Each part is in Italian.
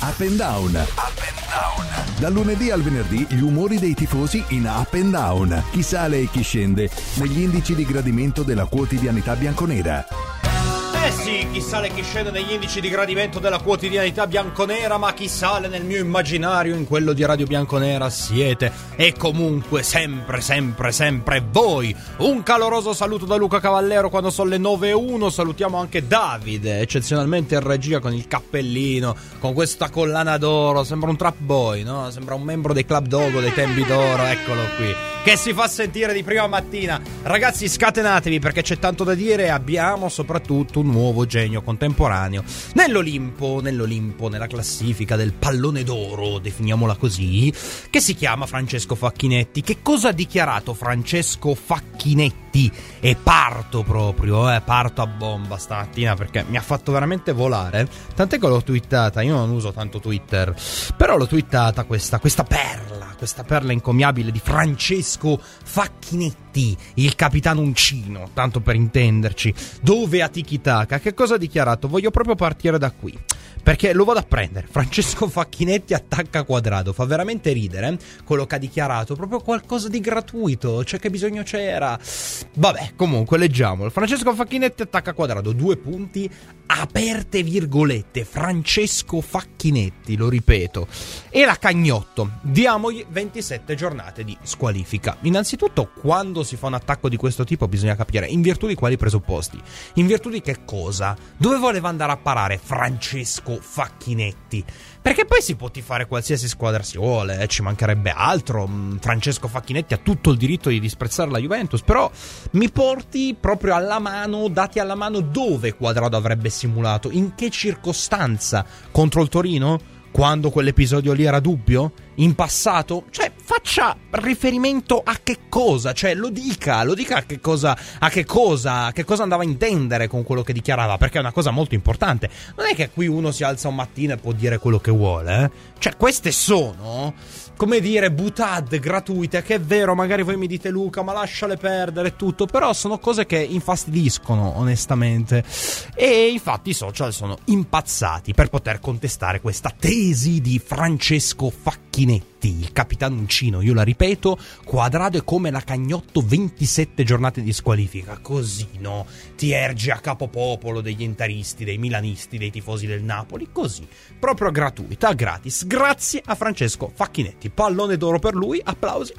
Up and Down. Dal lunedì al venerdì gli umori dei tifosi in Up and Down. Chi sale e chi scende negli indici di gradimento della quotidianità bianconera. Eh sì, chi sale e chi scende negli indici di gradimento della quotidianità bianconera, ma chi sale nel mio immaginario, in quello di Radio Bianconera, siete e comunque sempre voi. Un caloroso saluto da Luca Cavallero quando sono le 9:01. Salutiamo anche Davide, eccezionalmente in regia con il cappellino, con questa collana d'oro, sembra un trap boy, no? Sembra un membro dei Club Dogo dei tempi d'oro, eccolo qui, che si fa sentire di prima mattina. Ragazzi, scatenatevi perché c'è tanto da dire e abbiamo soprattutto un nuovo genio contemporaneo nell'Olimpo, nella classifica del pallone d'oro, definiamola così, che si chiama Francesco Facchinetti. Che cosa ha dichiarato Francesco Facchinetti? E parto a bomba stamattina perché mi ha fatto veramente volare, tant'è che l'ho twittata. Io non uso tanto Twitter, però l'ho twittata questa perla incommiabile di Francesco Facchinetti, il capitano uncino, tanto per intenderci, dove a Tiki Taka. Che cosa ha dichiarato? Voglio proprio partire da qui, perché lo vado a prendere. Francesco Facchinetti attacca Quadrado. Fa veramente ridere quello che ha dichiarato, proprio qualcosa di gratuito, cioè che bisogno c'era. Vabbè, comunque leggiamolo. Francesco Facchinetti attacca Quadrado, 2 punti, aperte virgolette, Francesco Facchinetti, lo ripeto, e la Cagnotto, diamogli 27 giornate di squalifica. Innanzitutto, quando si fa un attacco di questo tipo bisogna capire in virtù di quali presupposti, in virtù di che cosa, dove voleva andare a parare Francesco Facchinetti, perché poi si può tifare qualsiasi squadra si vuole, ci mancherebbe altro. Francesco Facchinetti ha tutto il diritto di disprezzare la Juventus, però mi porti proprio alla mano, dati alla mano, dove Quadrado avrebbe simulato, in che circostanza, contro il Torino? Quando quell'episodio lì era dubbio? In passato? Cioè, faccia riferimento a che cosa? Cioè, lo dica a che cosa andava a intendere con quello che dichiarava, perché è una cosa molto importante. Non è che qui uno si alza un mattino e può dire quello che vuole, eh? Cioè, queste sono, come dire, butade gratuite, che è vero, magari voi mi dite Luca, ma lasciale perdere e tutto, però sono cose che infastidiscono, onestamente. E infatti i social sono impazzati per poter contestare questa tesi di Francesco Facchinetti, il capitano uncino. Io la ripeto, Quadrado è come la Cagnotto, 27 giornate di squalifica. Così, no? Ti erge a capopopolo degli interisti, dei milanisti, dei tifosi del Napoli, così, proprio gratuita, gratis, grazie a Francesco Facchinetti. Pallone d'oro per lui, applausi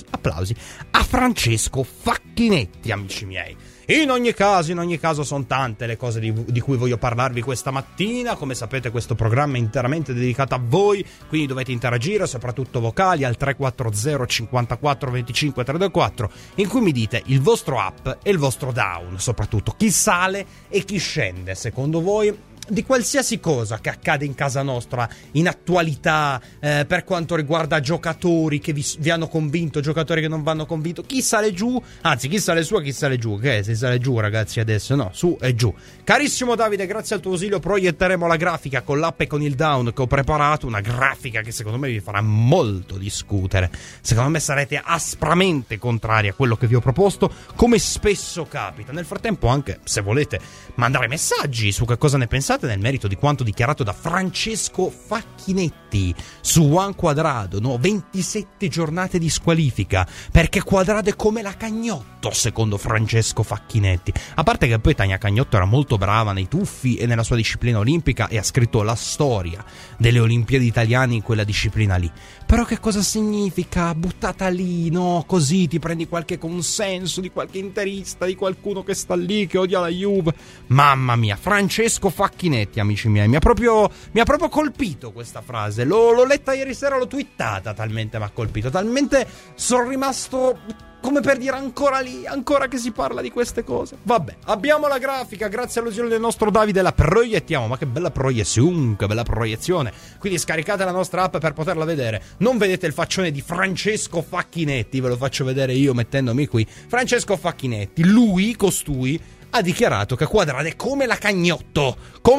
a Francesco Facchinetti, amici miei. In ogni caso sono tante le cose di cui voglio parlarvi questa mattina. Come sapete, questo programma è interamente dedicato a voi, quindi dovete interagire, soprattutto vocali, al 340 54 25 324, in cui mi dite il vostro up e il vostro down, soprattutto chi sale e chi scende secondo voi di qualsiasi cosa che accade in casa nostra in attualità, per quanto riguarda giocatori che vi hanno convinto, giocatori che non vi hanno convinto, chi sale giù, anzi chi sale su e chi sale giù. Che si sale giù, ragazzi, adesso no, su e giù. Carissimo Davide, grazie al tuo ausilio proietteremo la grafica con l'up e con il down che ho preparato, una grafica che secondo me vi farà molto discutere. Secondo me sarete aspramente contrari a quello che vi ho proposto, come spesso capita. Nel frattempo, anche se volete mandare messaggi su che cosa ne pensate nel merito di quanto dichiarato da Francesco Facchinetti su Juan Quadrado, no? 27 giornate di squalifica perché Quadrado è come la Cagnotto, secondo Francesco Facchinetti. A parte che poi Tania Cagnotto era molto brava nei tuffi e nella sua disciplina olimpica e ha scritto la storia delle Olimpiadi italiane in quella disciplina lì. Però che cosa significa? Buttata lì, no? Così ti prendi qualche consenso di qualche interista, di qualcuno che sta lì, che odia la Juve. Mamma mia, Francesco Facchinetti, amici miei, mi ha proprio colpito questa frase. L'ho letta ieri sera, l'ho twittata, talmente mi ha colpito, talmente sono rimasto, come per dire, ancora lì, ancora che si parla di queste cose. Vabbè, abbiamo la grafica, grazie all'usilio del nostro Davide la proiettiamo. Ma che bella proiezione, che bella proiezione. Quindi scaricate la nostra app per poterla vedere. Non vedete il faccione di Francesco Facchinetti, ve lo faccio vedere io mettendomi qui. Francesco Facchinetti, costui ha dichiarato che Quadrado è come la Cagnotto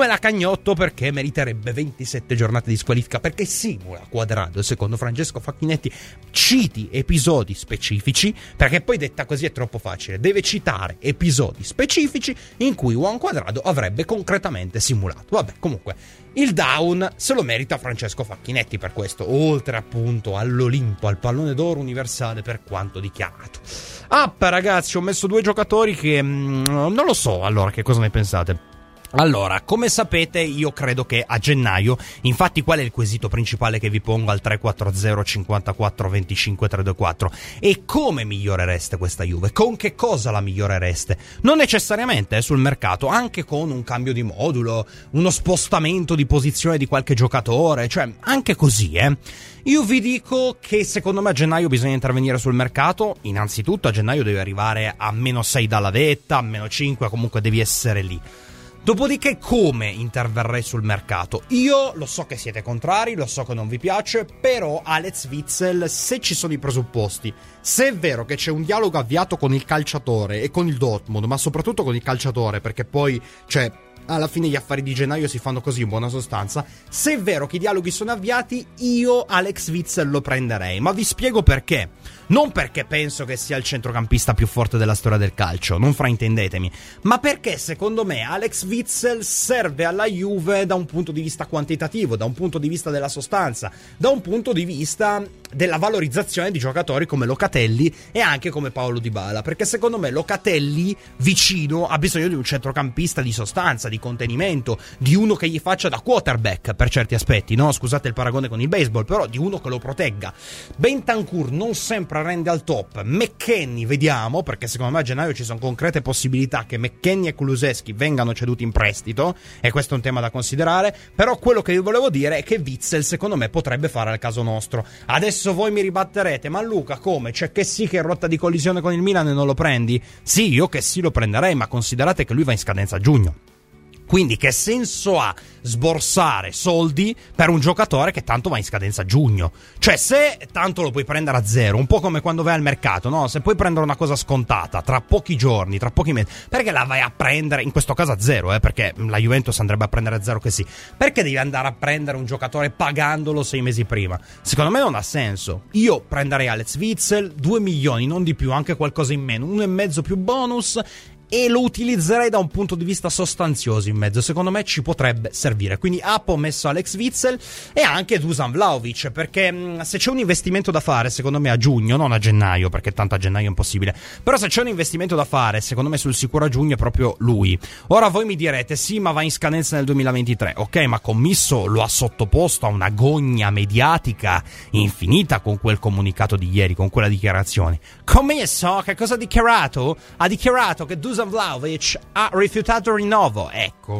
perché meriterebbe 27 giornate di squalifica, perché simula Quadrado, secondo Francesco Facchinetti, citi episodi specifici, perché poi detta così è troppo facile, deve citare episodi specifici in cui Juan Quadrado avrebbe concretamente simulato. Vabbè, comunque il down se lo merita Francesco Facchinetti per questo, oltre appunto all'Olimpo, al pallone d'oro universale per quanto dichiarato. Ragazzi, ho messo 2 giocatori che non lo so, allora, che cosa ne pensate? Allora, come sapete, io credo che a gennaio, infatti qual è il quesito principale che vi pongo al 340 54 25 324? E come migliorereste questa Juve? Con che cosa la migliorereste? Non necessariamente sul mercato, anche con un cambio di modulo, uno spostamento di posizione di qualche giocatore, cioè anche così, Io vi dico che secondo me a gennaio bisogna intervenire sul mercato. Innanzitutto a gennaio devi arrivare a -6 dalla vetta, a -5, comunque devi essere lì. Dopodiché come interverrei sul mercato? Io lo so che siete contrari, lo so che non vi piace, però Alex Witsel, se ci sono i presupposti, se è vero che c'è un dialogo avviato con il calciatore e con il Dortmund, ma soprattutto con il calciatore, perché poi, cioè, alla fine gli affari di gennaio si fanno così in buona sostanza, se è vero che i dialoghi sono avviati, io Alex Witsel lo prenderei, ma vi spiego perché. Non perché penso che sia il centrocampista più forte della storia del calcio, non fraintendetemi, ma perché secondo me Alex Witsel serve alla Juve da un punto di vista quantitativo, da un punto di vista della sostanza, da un punto di vista della valorizzazione di giocatori come Locatelli e anche come Paolo Dybala, perché secondo me Locatelli vicino ha bisogno di un centrocampista di sostanza, di contenimento, di uno che gli faccia da quarterback per certi aspetti, no? Scusate il paragone con il baseball, però di uno che lo protegga. Bentancur non sempre rende al top. McKennie vediamo, perché secondo me a gennaio ci sono concrete possibilità che McKennie e Kulusevski vengano ceduti in prestito, e questo è un tema da considerare. Però quello che vi volevo dire è che Witsel secondo me potrebbe fare al caso nostro. Adesso voi mi ribatterete, ma Luca come? C'è che sì che è in rotta di collisione con il Milan e non lo prendi? Sì, io che sì lo prenderei, ma considerate che lui va in scadenza a giugno. Quindi che senso ha sborsare soldi per un giocatore che tanto va in scadenza a giugno? Cioè, se tanto lo puoi prendere a zero, un po' come quando vai al mercato, no? Se puoi prendere una cosa scontata tra pochi giorni, tra pochi mesi, perché la vai a prendere, in questo caso a zero, perché la Juventus andrebbe a prendere a zero che sì. Perché devi andare a prendere un giocatore pagandolo 6 mesi prima? Secondo me non ha senso. Io prenderei Alex Witsel, 2 milioni, non di più, anche qualcosa in meno, 1,5 più bonus, e lo utilizzerei da un punto di vista sostanzioso in mezzo. Secondo me ci potrebbe servire. Quindi ho messo Alex Witsel e anche Dusan Vlahovic, perché se c'è un investimento da fare secondo me a giugno, non a gennaio, perché tanto a gennaio è impossibile, però se c'è un investimento da fare secondo me sul sicuro a giugno è proprio lui. Ora voi mi direte sì, ma va in scadenza nel 2023. Ok, ma Commisso lo ha sottoposto a una gogna mediatica infinita con quel comunicato di ieri, con quella dichiarazione. Commisso che cosa ha dichiarato? Ha dichiarato che Dusan Vlahovic ha rifiutato il rinnovo. Ecco.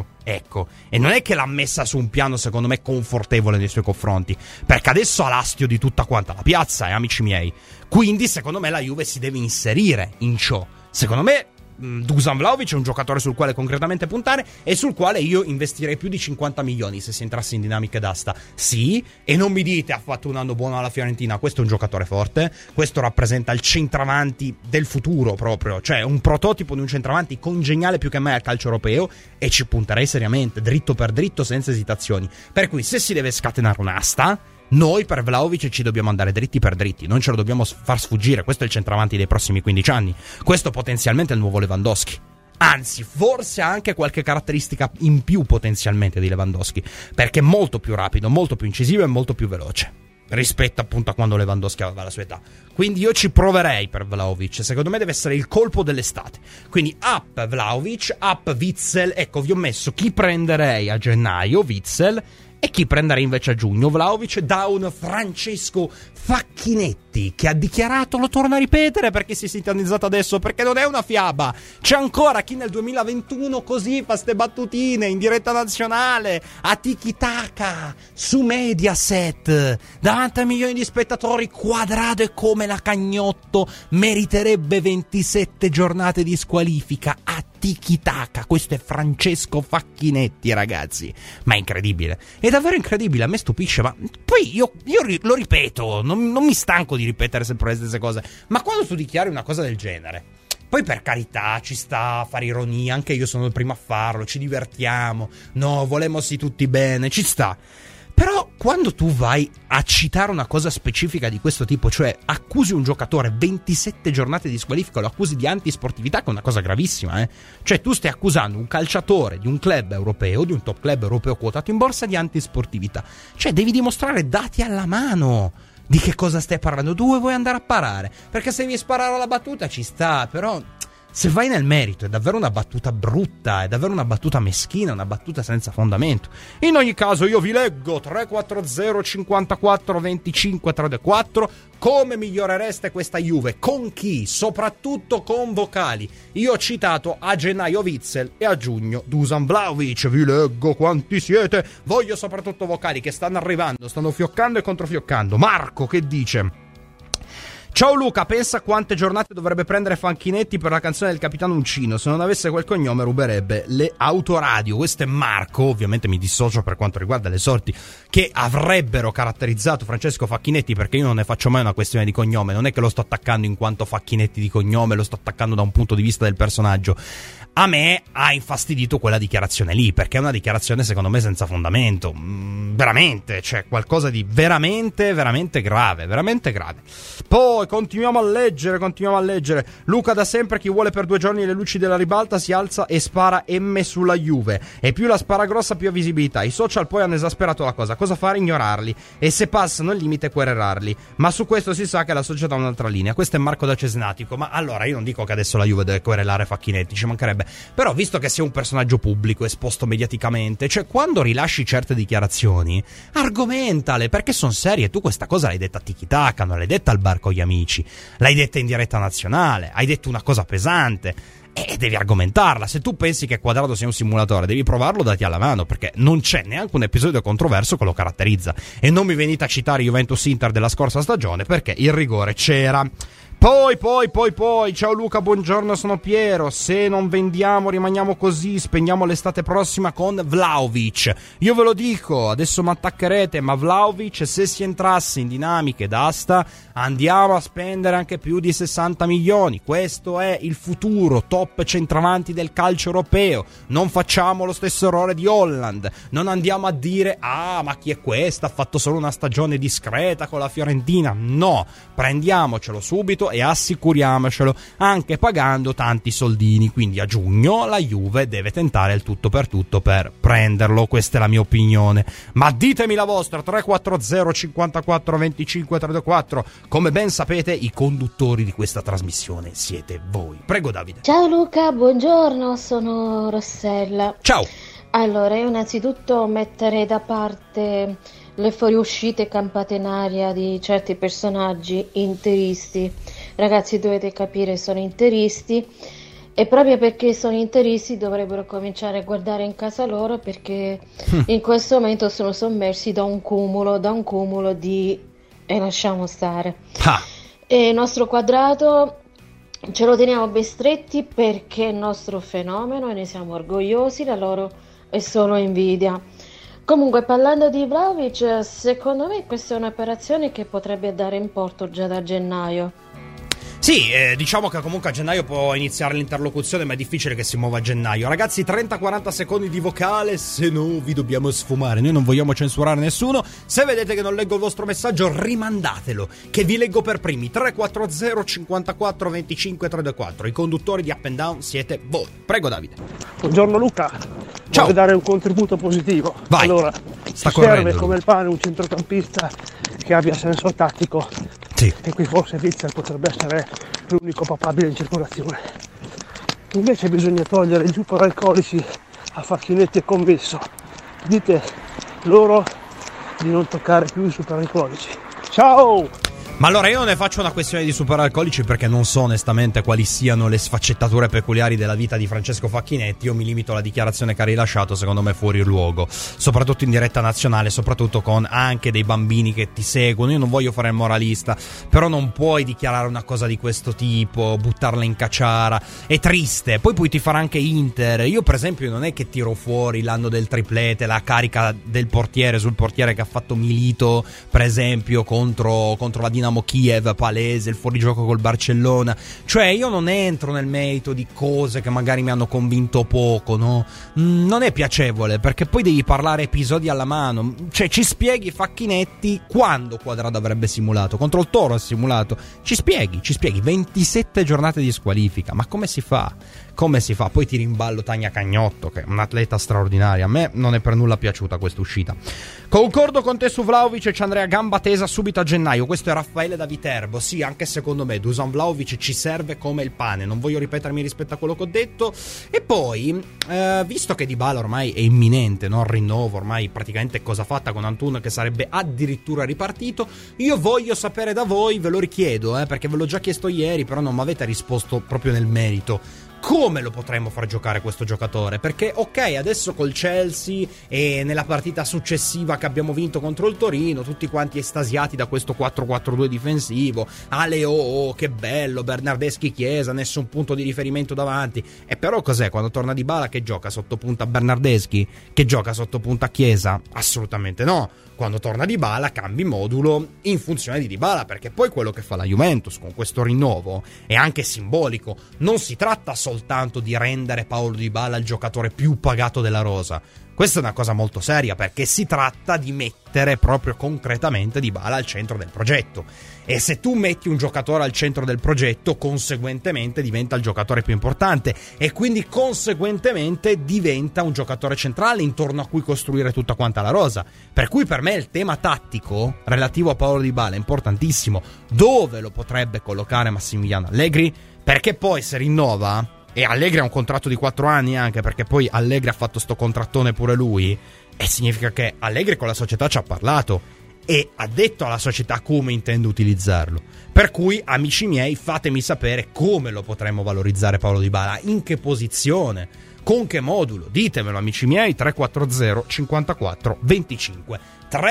E non è che l'ha messa su un piano secondo me confortevole nei suoi confronti, perché adesso ha l'astio di tutta quanta la piazza, amici miei. Quindi secondo me la Juve si deve inserire in ciò. Secondo me Dusan Vlahovic è un giocatore sul quale concretamente puntare e sul quale io investirei più di 50 milioni se si entrasse in dinamiche d'asta. Sì, e non mi dite ha fatto un anno buono alla Fiorentina, questo è un giocatore forte, questo rappresenta il centravanti del futuro proprio, cioè un prototipo di un centravanti congeniale più che mai al calcio europeo, e ci punterei seriamente, dritto per dritto, senza esitazioni. Per cui se si deve scatenare un'asta, noi per Vlahovic ci dobbiamo andare dritti per dritti, non ce lo dobbiamo far sfuggire. Questo è il centravanti dei prossimi 15 anni, questo potenzialmente è il nuovo Lewandowski, anzi forse ha anche qualche caratteristica in più potenzialmente di Lewandowski, perché è molto più rapido, molto più incisivo e molto più veloce rispetto appunto a quando Lewandowski aveva la sua età. Quindi io ci proverei per Vlahovic, secondo me deve essere il colpo dell'estate. Quindi up Vlahovic, up Witsel. Ecco, vi ho messo chi prenderei a gennaio, Witsel, e chi prenderà invece a giugno Vlahovic, down Francesco Facchinetti, che ha dichiarato, lo torno a ripetere perché si è sintonizzato adesso, perché non è una fiaba, c'è ancora chi nel 2021 così fa ste battutine in diretta nazionale a tiki-taka su Mediaset davanti a milioni di spettatori. Quadrado è come la Cagnotto, meriterebbe 27 giornate di squalifica a tiki-taka. Questo è Francesco Facchinetti, ragazzi, ma è incredibile, è davvero incredibile, a me stupisce. Ma poi io lo ripeto, non mi stanco di ripetere sempre le stesse cose, ma quando tu dichiari una cosa del genere Poi per carità ci sta a fare ironia, anche io sono il primo a farlo, ci divertiamo, no, volemmosi tutti bene, ci sta. Però quando tu vai a citare una cosa specifica di questo tipo, cioè accusi un giocatore 27 giornate di squalifica, lo accusi di antisportività, che è una cosa gravissima, Cioè tu stai accusando un calciatore di un club europeo, di un top club europeo quotato in borsa, di antisportività. Cioè devi dimostrare dati alla mano di che cosa stai parlando, dove vuoi andare a parare. Perché se devi sparare alla battuta ci sta, però se vai nel merito è davvero una battuta brutta, è davvero una battuta meschina, una battuta senza fondamento. In ogni caso io vi leggo 340 54 25 34 come migliorereste questa Juve, con chi, soprattutto con vocali. Io ho citato a gennaio Witsel e a giugno Dusan Vlahovic, vi leggo quanti siete, voglio soprattutto vocali che stanno arrivando, stanno fioccando e controfioccando. Marco che dice: ciao Luca, pensa quante giornate dovrebbe prendere Facchinetti per la canzone del Capitano Uncino. Se non avesse quel cognome ruberebbe le autoradio. Questo è Marco, ovviamente mi dissocio per quanto riguarda le sorti che avrebbero caratterizzato Francesco Facchinetti, perché io non ne faccio mai una questione di cognome. Non è che lo sto attaccando in quanto Facchinetti di cognome, lo sto attaccando da un punto di vista del personaggio. A me ha infastidito quella dichiarazione lì, perché è una dichiarazione secondo me senza fondamento, veramente, cioè qualcosa di veramente grave, veramente grave. Poi continuiamo a leggere. Luca, da sempre chi vuole per 2 giorni le luci della ribalta si alza e spara M sulla Juve, e più la spara grossa più ha visibilità. I social poi hanno esasperato la cosa fare? Ignorarli, e se passano il limite querelarli, ma su questo si sa che la società ha un'altra linea. Questo è Marco da Cesnatico. Ma allora io non dico che adesso la Juve deve querelare Facchinetti, ci mancherebbe. Però visto che sei un personaggio pubblico esposto mediaticamente, cioè quando rilasci certe dichiarazioni argomentale, perché sono serie. Tu questa cosa l'hai detta a Tiki Taka, non l'hai detta al bar con gli amici, l'hai detta in diretta nazionale, hai detto una cosa pesante e devi argomentarla. Se tu pensi che Quadrado sia un simulatore, devi provarlo dati alla mano, perché non c'è neanche un episodio controverso che lo caratterizza. E non mi venite a citare Juventus-Inter della scorsa stagione, perché il rigore c'era. Poi, ciao Luca, buongiorno, sono Piero. Se non vendiamo rimaniamo così, spegniamo l'estate prossima con Vlahovic. Io ve lo dico, adesso mi attaccherete, ma Vlahovic, se si entrasse in dinamiche d'asta, andiamo a spendere anche più di 60 milioni. Questo è il futuro top centravanti del calcio europeo. Non facciamo lo stesso errore di Holland, non andiamo a dire ma chi è questa, ha fatto solo una stagione discreta con la Fiorentina. No, prendiamocelo subito e assicuriamocelo, anche pagando tanti soldini. Quindi a giugno la Juve deve tentare il tutto per tutto per prenderlo. Questa è la mia opinione, ma ditemi la vostra. 340 54 25 34. Come ben sapete, i conduttori di questa trasmissione siete voi. Prego Davide. Ciao Luca, buongiorno, sono Rossella. Ciao. Allora, io innanzitutto metterei da parte le fuoriuscite campate in aria di certi personaggi interisti. Ragazzi, dovete capire, sono interisti, e proprio perché sono interisti dovrebbero cominciare a guardare in casa loro, perché in questo momento sono sommersi da un cumulo di... e lasciamo stare. E il nostro Quadrato ce lo teniamo ben stretti perché è il nostro fenomeno e ne siamo orgogliosi, la loro è solo invidia. Comunque, parlando di Vlahovic, secondo me questa è un'operazione che potrebbe andare in porto già da gennaio. Sì, diciamo che comunque a gennaio può iniziare l'interlocuzione, ma è difficile che si muova a gennaio. Ragazzi, 30-40 secondi di vocale, se no vi dobbiamo sfumare. Noi non vogliamo censurare nessuno. Se vedete che non leggo il vostro messaggio, rimandatelo, che vi leggo per primi. 340 54 25 34. I conduttori di Up and Down siete voi. Prego Davide. Buongiorno Luca. Ciao. Voglio dare un contributo positivo. Vai. Allora, Sta serve correndo. come il pane un centrocampista che abbia senso tattico. Sì. E qui forse Witsel potrebbe essere l'unico papabile in circolazione. Invece bisogna togliere i superalcolici a Facchinetti e Commesso. Dite loro di non toccare più i superalcolici. Ciao! Ma allora io non ne faccio una questione di superalcolici, perché non so onestamente quali siano le sfaccettature peculiari della vita di Francesco Facchinetti. Io mi limito alla dichiarazione che ha rilasciato, secondo me fuori luogo, soprattutto in diretta nazionale, soprattutto con anche dei bambini che ti seguono. Io non voglio fare il moralista, però non puoi dichiarare una cosa di questo tipo, buttarla in cacciara. È triste. Poi ti farà anche Inter. Io per esempio non è che tiro fuori l'anno del triplete, la carica del portiere sul portiere che ha fatto Milito per esempio contro la Dinamo Dinamo Kiev palese, il fuorigioco col Barcellona. Cioè io non entro nel merito di cose che magari mi hanno convinto poco, no? Non è piacevole, perché poi devi parlare episodi alla mano. Cioè ci spieghi, Facchinetti, quando Quadrado avrebbe simulato? Contro il Toro ha simulato. Ci spieghi 27 giornate di squalifica. Ma come si fa? Come si fa? Poi tiri in ballo Tania Cagnotto, che è un atleta straordinario. A me non è per nulla piaciuta questa uscita. Concordo con te su Vlahovic e ci andrei a gamba tesa subito a gennaio. Questo è Raffaele da Viterbo. Sì, anche secondo me Dusan Vlahovic ci serve come il pane. Non voglio ripetermi rispetto a quello che ho detto. E poi, visto che Dybala ormai è imminente, no? Il rinnovo, ormai praticamente cosa fatta con Antun, che sarebbe addirittura ripartito, io voglio sapere da voi, ve lo richiedo, perché ve l'ho già chiesto ieri, però non mi avete risposto proprio nel merito. Come lo potremmo far giocare questo giocatore? Perché ok, adesso col Chelsea e nella partita successiva che abbiamo vinto contro il Torino, tutti quanti estasiati da questo 4-4-2 difensivo, che bello, Bernardeschi Chiesa, nessun punto di riferimento davanti. E però cos'è? Quando torna Dybala che gioca sotto punta Bernardeschi? Che gioca sotto punta Chiesa? Assolutamente no. Quando torna Dybala cambi modulo in funzione di Dybala, perché poi quello che fa la Juventus con questo rinnovo è anche simbolico. Non si tratta soltanto di rendere Paulo Dybala il giocatore più pagato della rosa. Questa è una cosa molto seria, perché si tratta di mettere proprio concretamente Dybala al centro del progetto. E se tu metti un giocatore al centro del progetto, conseguentemente diventa il giocatore più importante e quindi conseguentemente diventa un giocatore centrale intorno a cui costruire tutta quanta la rosa. Per cui per me il tema tattico relativo a Paulo Dybala è importantissimo. Dove lo potrebbe collocare Massimiliano Allegri? Perché poi se rinnova, e Allegri ha un contratto di 4 anni anche, perché poi Allegri ha fatto sto contrattone pure lui, e significa che Allegri con la società ci ha parlato e ha detto alla società come intende utilizzarlo. Per cui, amici miei, fatemi sapere come lo potremmo valorizzare Paulo Dybala, in che posizione, con che modulo. Ditemelo, amici miei. 340 54 25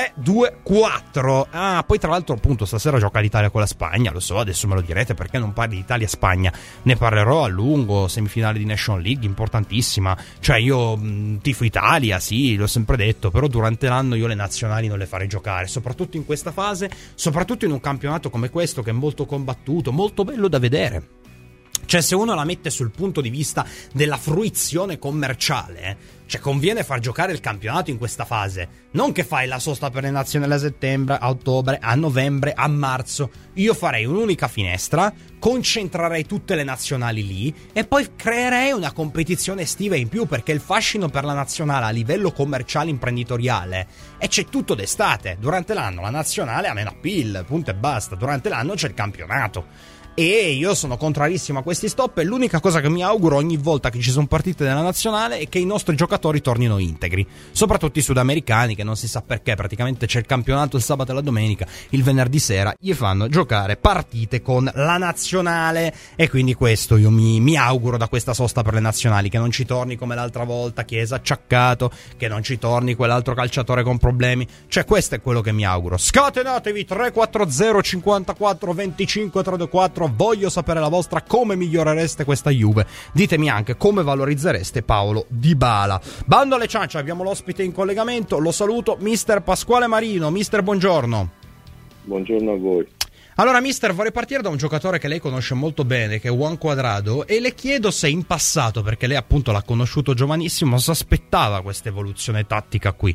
324. Poi tra l'altro appunto stasera gioca l'Italia con la Spagna, lo so, adesso me lo direte perché non parli di Italia-Spagna. Ne parlerò a lungo. Semifinale di Nation League importantissima. Cioè io tifo Italia, sì, l'ho sempre detto, però durante l'anno io le nazionali non le farei giocare, soprattutto in questa fase, soprattutto in un campionato come questo che è molto combattuto, molto bello da vedere. Cioè se uno la mette sul punto di vista della fruizione commerciale, cioè conviene far giocare il campionato in questa fase, non che fai la sosta per le nazionali a settembre, a ottobre, a novembre, a marzo. Io farei un'unica finestra, concentrerei tutte le nazionali lì e poi creerei una competizione estiva in più, perché il fascino per la nazionale a livello commerciale imprenditoriale e c'è tutto d'estate. Durante l'anno la nazionale ha meno appeal, punto e basta. Durante l'anno c'è il campionato. E io sono contrarissimo a questi stop e l'unica cosa che mi auguro ogni volta che ci sono partite della nazionale è che i nostri giocatori tornino integri, soprattutto i sudamericani, che non si sa perché praticamente c'è il campionato il sabato e la domenica, il venerdì sera gli fanno giocare partite con la nazionale, e quindi questo io mi auguro da questa sosta per le nazionali, che non ci torni come l'altra volta Chiesa acciaccato, che non ci torni quell'altro calciatore con problemi. Cioè questo è quello che mi auguro. Scatenatevi 340 54 25 324. Voglio sapere la vostra, come migliorereste questa Juve. Ditemi anche come valorizzereste Paulo Dybala. Bando alle ciance, abbiamo l'ospite in collegamento, lo saluto, mister Pasquale Marino. Mister, buongiorno. Buongiorno a voi. Allora mister, vorrei partire da un giocatore che lei conosce molto bene, che è Juan Cuadrado, e le chiedo se in passato, perché lei appunto l'ha conosciuto giovanissimo, si aspettava questa evoluzione tattica qui.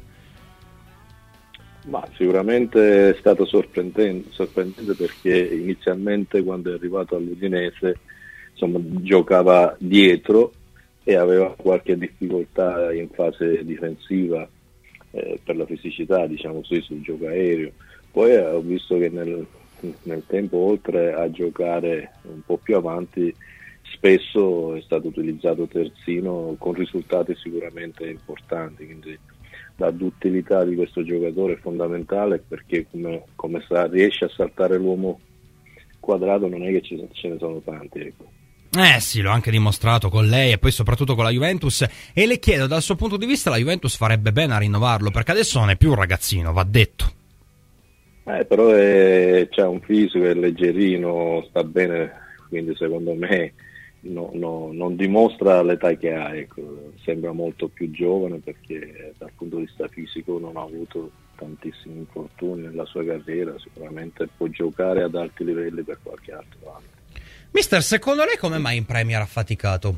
Ma sicuramente è stato sorprendente perché inizialmente quando è arrivato all'Udinese insomma giocava dietro e aveva qualche difficoltà in fase difensiva per la fisicità, diciamo così, sul gioco aereo. Poi ho visto che nel tempo, oltre a giocare un po' più avanti, spesso è stato utilizzato terzino con risultati sicuramente importanti, quindi la duttilità di questo giocatore è fondamentale, perché come riesce a saltare l'uomo quadrato non è che ce ne sono tanti, ecco. Sì, l'ho anche dimostrato con lei e poi soprattutto con la Juventus, e le chiedo, dal suo punto di vista la Juventus farebbe bene a rinnovarlo, perché adesso non è più un ragazzino, va detto. Però c'ha un fisico, è leggerino, sta bene, quindi secondo me non dimostra l'età che ha, ecco. Sembra molto più giovane perché dal punto di vista fisico non ha avuto tantissimi infortuni nella sua carriera, sicuramente può giocare ad alti livelli per qualche altro anno. Mister, secondo lei come mai in Premier ha faticato?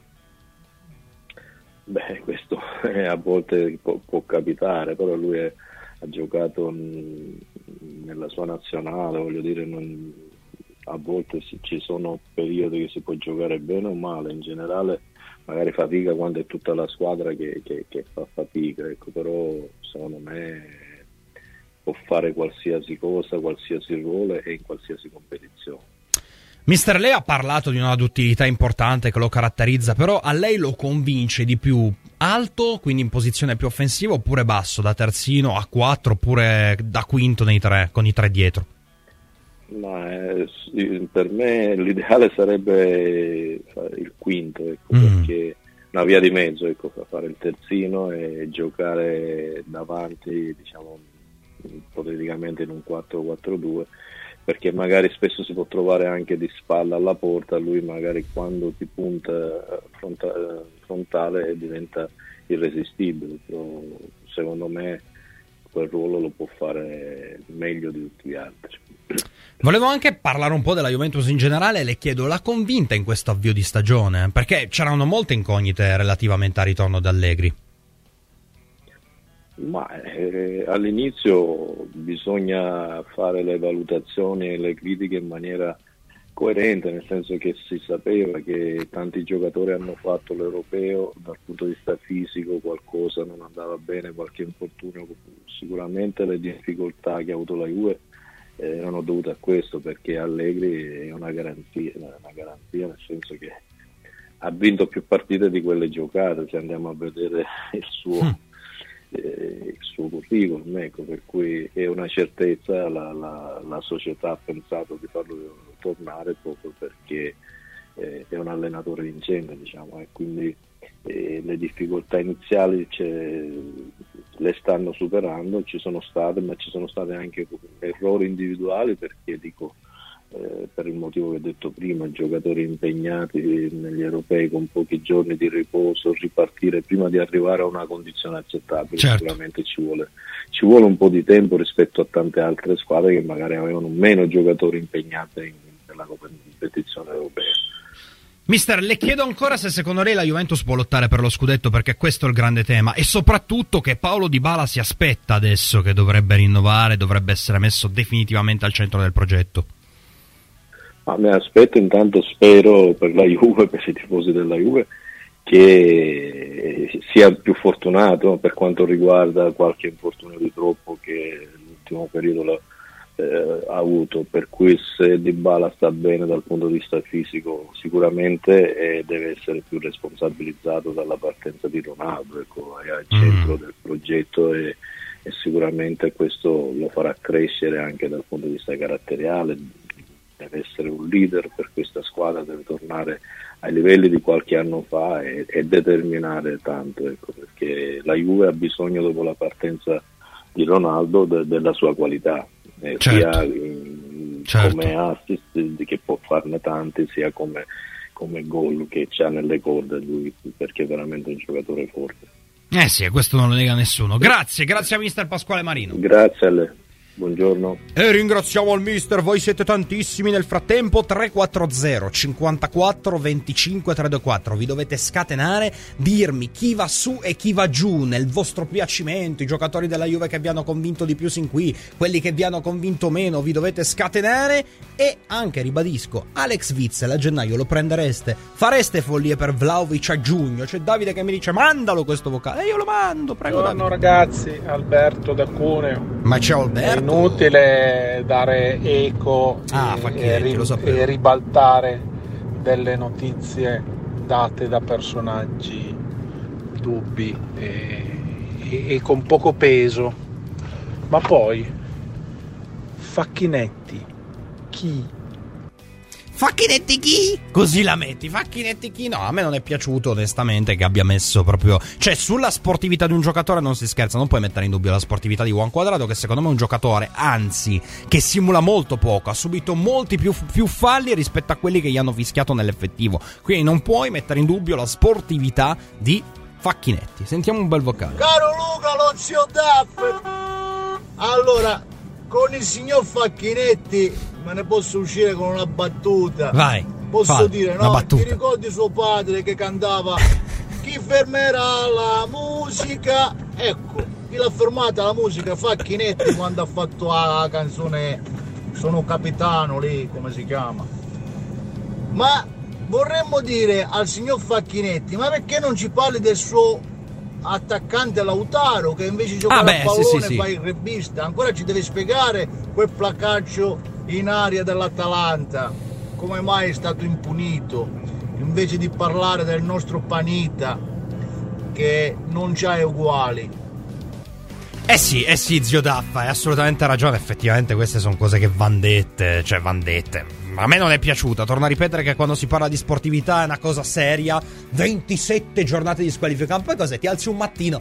Beh, questo a volte può capitare, però lui ha giocato nella sua nazionale, voglio dire, a volte ci sono periodi che si può giocare bene o male, in generale magari fatica quando è tutta la squadra che fa fatica, ecco, però secondo me può fare qualsiasi cosa, qualsiasi ruolo e in qualsiasi competizione. Mister, lei ha parlato di una duttilità importante che lo caratterizza, però a lei lo convince di più alto, quindi in posizione più offensiva, oppure basso, da terzino a 4, oppure da quinto nei 3, con i 3 dietro? Ma per me l'ideale sarebbe il quinto, ecco, perché una via di mezzo, ecco, fare il terzino e giocare davanti, diciamo, ipoteticamente in un 4-4-2, perché magari spesso si può trovare anche di spalla alla porta, lui magari quando ti punta frontale diventa irresistibile, però secondo me quel ruolo lo può fare meglio di tutti gli altri. Volevo anche parlare un po' della Juventus in generale, le chiedo, l'ha convinta in questo avvio di stagione? Perché c'erano molte incognite relativamente al ritorno di Allegri. Ma all'inizio bisogna fare le valutazioni e le critiche in maniera coerente, nel senso che si sapeva che tanti giocatori hanno fatto l'europeo, dal punto di vista fisico qualcosa non andava bene, qualche infortunio, sicuramente le difficoltà che ha avuto la Juve erano dovute a questo, perché Allegri è una garanzia nel senso che ha vinto più partite di quelle giocate, se andiamo a vedere il suo curriculum, ecco, per cui è una certezza, la società ha pensato di farlo tornare proprio perché è un allenatore vincente, diciamo, e quindi le difficoltà iniziali le stanno superando, ci sono state, ma ci sono state anche errori individuali, perché dico, per il motivo che ho detto prima, giocatori impegnati negli europei con pochi giorni di riposo, ripartire prima di arrivare a una condizione accettabile, certo. Sicuramente ci vuole un po' di tempo rispetto a tante altre squadre che magari avevano meno giocatori impegnati nella competizione europea. Mister, le chiedo ancora se secondo lei la Juventus può lottare per lo scudetto, perché questo è il grande tema, e soprattutto che Paulo Dybala si aspetta adesso, che dovrebbe rinnovare, dovrebbe essere messo definitivamente al centro del progetto. Ma mi aspetto, intanto spero per la Juve, per i tifosi della Juve, che sia più fortunato per quanto riguarda qualche infortunio di troppo che l'ultimo periodo ha avuto, per cui se Dybala sta bene dal punto di vista fisico sicuramente deve essere più responsabilizzato dalla partenza di Ronaldo, ecco, è al centro del progetto e sicuramente questo lo farà crescere anche dal punto di vista caratteriale. Deve essere un leader per questa squadra, deve tornare ai livelli di qualche anno fa e determinare tanto, ecco, perché la Juve ha bisogno, dopo la partenza di Ronaldo, della sua qualità, certo. Sia come assist, che può farne tanti, sia come gol che c'ha nelle corde lui, perché è veramente un giocatore forte. Sì, questo non lo nega nessuno. Grazie a mister Pasquale Marino. Grazie a lei. Buongiorno. E ringraziamo il mister, voi siete tantissimi nel frattempo. 340 54 25 324. Vi dovete scatenare, dirmi chi va su e chi va giù nel vostro piacimento, i giocatori della Juve che vi hanno convinto di più sin qui, quelli che vi hanno convinto meno, vi dovete scatenare. E anche, ribadisco, Alex Witsel a gennaio lo prendereste? Fareste follie per Vlahovic a giugno? C'è Davide che mi dice mandalo questo vocale, e io lo mando, prego. Buongiorno Davide. Ragazzi, Alberto da Cuneo. Ma ciao Alberto. Inutile dare eco e ribaltare delle notizie date da personaggi dubbi e con poco peso, ma poi Facchinetti chi? Facchinetti chi? Così la metti, Facchinetti chi? No, a me non è piaciuto onestamente che abbia messo proprio, cioè, sulla sportività di un giocatore non si scherza, non puoi mettere in dubbio la sportività di Juan Cuadrado, che secondo me è un giocatore, anzi, che simula molto poco, ha subito molti più falli rispetto a quelli che gli hanno fischiato nell'effettivo, quindi non puoi mettere in dubbio la sportività di Facchinetti. Sentiamo un bel vocale. Caro Luca, lo zio Daff, Allora, con il signor Facchinetti me ne posso uscire con una battuta. Vai. Posso dire, no? Ti ricordi suo padre che cantava chi fermerà la musica? Ecco, chi l'ha fermata la musica? Facchinetti, quando ha fatto la canzone Sono capitano lì, come si chiama? Ma vorremmo dire al signor Facchinetti, ma perché non ci parli del suo attaccante Lautaro, che invece di giocare a pallone fa il rebbista? Ancora ci deve spiegare quel placaccio in aria dell'Atalanta, come mai è stato impunito, invece di parlare del nostro Panita che non c'ha uguali. Eh sì, zio Daffa, hai assolutamente ragione, effettivamente queste sono cose che van dette. A me non è piaciuta, torno a ripetere che quando si parla di sportività è una cosa seria. 27 giornate di squalifica, poi cosa? Ti alzi un mattino,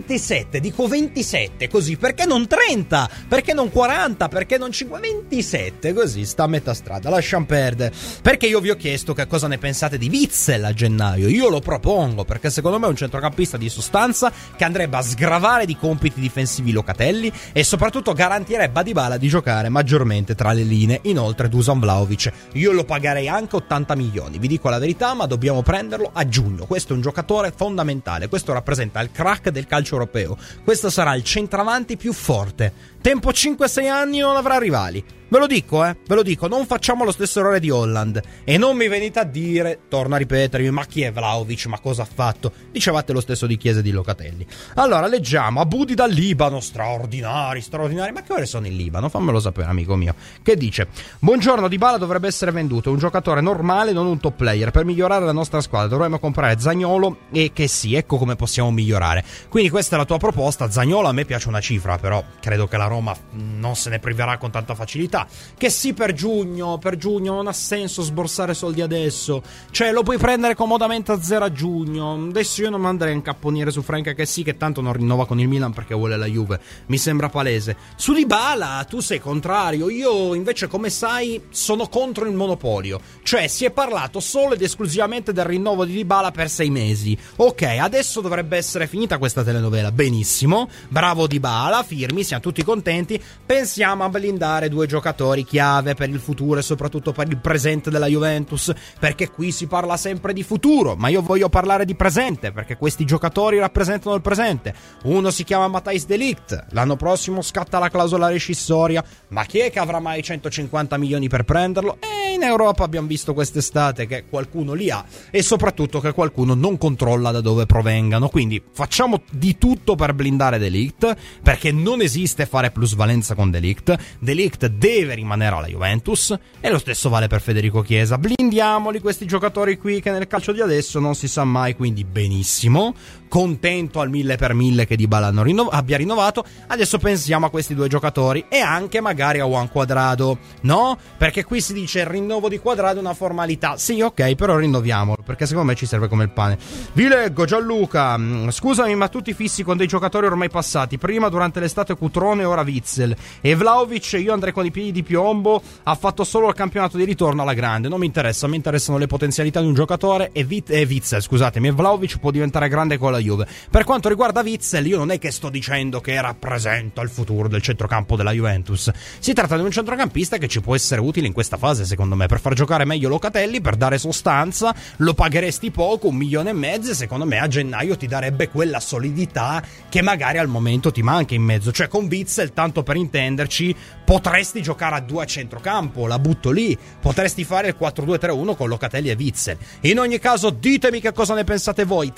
27, dico 27, così, perché non 30, perché non 40, perché non 50, 27, così, sta a metà strada, lasciamo perdere. Perché io vi ho chiesto che cosa ne pensate di Witsel a gennaio, io lo propongo, perché secondo me è un centrocampista di sostanza che andrebbe a sgravare di compiti difensivi Locatelli e soprattutto garantirebbe a Dybala di giocare maggiormente tra le linee. Inoltre Dusan Vlahovic io lo pagherei anche 80 milioni, vi dico la verità, ma dobbiamo prenderlo a giugno. Questo è un giocatore fondamentale, questo rappresenta il crack del calcio europeo, questo sarà il centravanti più forte. Tempo 5-6 anni non avrà rivali. Ve lo dico, non facciamo lo stesso errore di Holland. E non mi venite a dire, torno a ripetermi, ma chi è Vlahovic, ma cosa ha fatto? Dicevate lo stesso di Chiesa e di Locatelli. Allora, leggiamo, Abudi dal Libano, straordinari, ma che ore sono in Libano? Fammelo sapere, amico mio. Che dice, buongiorno, Dybala dovrebbe essere venduto, un giocatore normale, non un top player. Per migliorare la nostra squadra dovremmo comprare Zaniolo, e che sì, ecco come possiamo migliorare. Quindi questa è la tua proposta. Zaniolo a me piace una cifra, però credo che la Roma non se ne priverà con tanta facilità. Che sì, per giugno non ha senso sborsare soldi adesso, cioè lo puoi prendere comodamente a 0 a giugno. Adesso io non mi andrei a incapponire su Franca che sì, che tanto non rinnova con il Milan perché vuole la Juve, mi sembra palese. Su Dybala tu sei contrario, io invece, come sai, sono contro il monopolio, cioè si è parlato solo ed esclusivamente del rinnovo di Dybala per 6 mesi. Ok, adesso dovrebbe essere finita questa telenovela, benissimo, bravo Dybala, firmi, siamo tutti contenti, pensiamo a blindare 2 giocatori chiave per il futuro e soprattutto per il presente della Juventus, perché qui si parla sempre di futuro, ma io voglio parlare di presente, perché questi giocatori rappresentano il presente. Uno si chiama Matthijs de Ligt, l'anno prossimo scatta la clausola rescissoria, ma chi è che avrà mai 150 milioni per prenderlo? E in Europa abbiamo visto quest'estate che qualcuno li ha e soprattutto che qualcuno non controlla da dove provengano, quindi facciamo di tutto per blindare de Ligt, perché non esiste fare plusvalenza con de Ligt. De Ligt deve rimanere alla Juventus e lo stesso vale per Federico Chiesa. Blindiamoli questi giocatori qui che nel calcio di adesso non si sa mai, quindi benissimo, contento al 1000% che Dybala abbia rinnovato. Adesso pensiamo a questi 2 giocatori e anche magari a Juan Cuadrado, no? Perché qui si dice il rinnovo di Cuadrado è una formalità, sì, ok, però rinnoviamolo perché secondo me ci serve come il pane. Vi leggo Gianluca, scusami ma tu ti fissi con dei giocatori ormai passati, prima durante l'estate Cutrone, ora Witsel e Vlahovic. Io andrei con i piedi di piombo, ha fatto solo il campionato di ritorno alla grande, non mi interessa, mi interessano le potenzialità di un giocatore e Witsel, scusatemi, e Vlahovic può diventare grande con la Juve. Per quanto riguarda Witsel, io non è che sto dicendo che rappresenta il futuro del centrocampo della Juventus, si tratta di un centrocampista che ci può essere utile in questa fase, secondo me, per far giocare meglio Locatelli, per dare sostanza. Lo pagheresti poco, 1,5 milioni e secondo me a gennaio ti darebbe quella solidità che magari al momento ti manca in mezzo, cioè con Witsel, tanto per intenderci, potresti giocare a 2 a centrocampo, la butto lì, potresti fare il 4-2-3-1 con Locatelli e Witsel. In ogni caso ditemi che cosa ne pensate voi,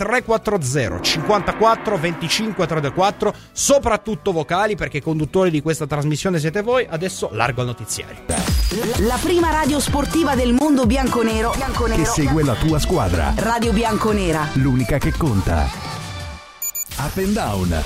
340 54 25 324, soprattutto vocali, perché i conduttori di questa trasmissione siete voi. Adesso largo al notiziario. La prima radio sportiva del mondo bianconero che segue la tua squadra. Radio Bianconera, l'unica che conta. Up and Down.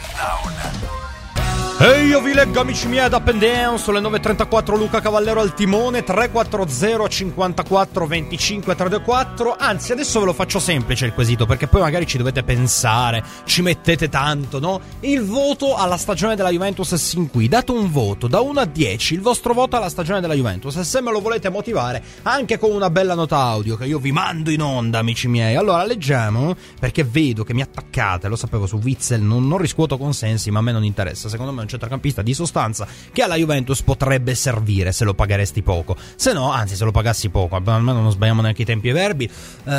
E io vi leggo, amici miei, ad Up and Down sulle 9.34, Luca Cavallero al timone, 340 54 25 324. Anzi, adesso ve lo faccio semplice il quesito, perché poi magari ci dovete pensare, ci mettete tanto, no? Il voto alla stagione della Juventus sin qui, date un voto da 1 a 10, il vostro voto alla stagione della Juventus, e se me lo volete motivare anche con una bella nota audio che io vi mando in onda, amici miei. Allora leggiamo, perché vedo che mi attaccate, lo sapevo, su Witsel non riscuoto consensi, ma a me non interessa, secondo me è un centrocampista di sostanza che alla Juventus potrebbe servire se lo pagheresti poco. Se no, anzi, se lo pagassi poco, almeno non sbagliamo neanche i tempi e verbi,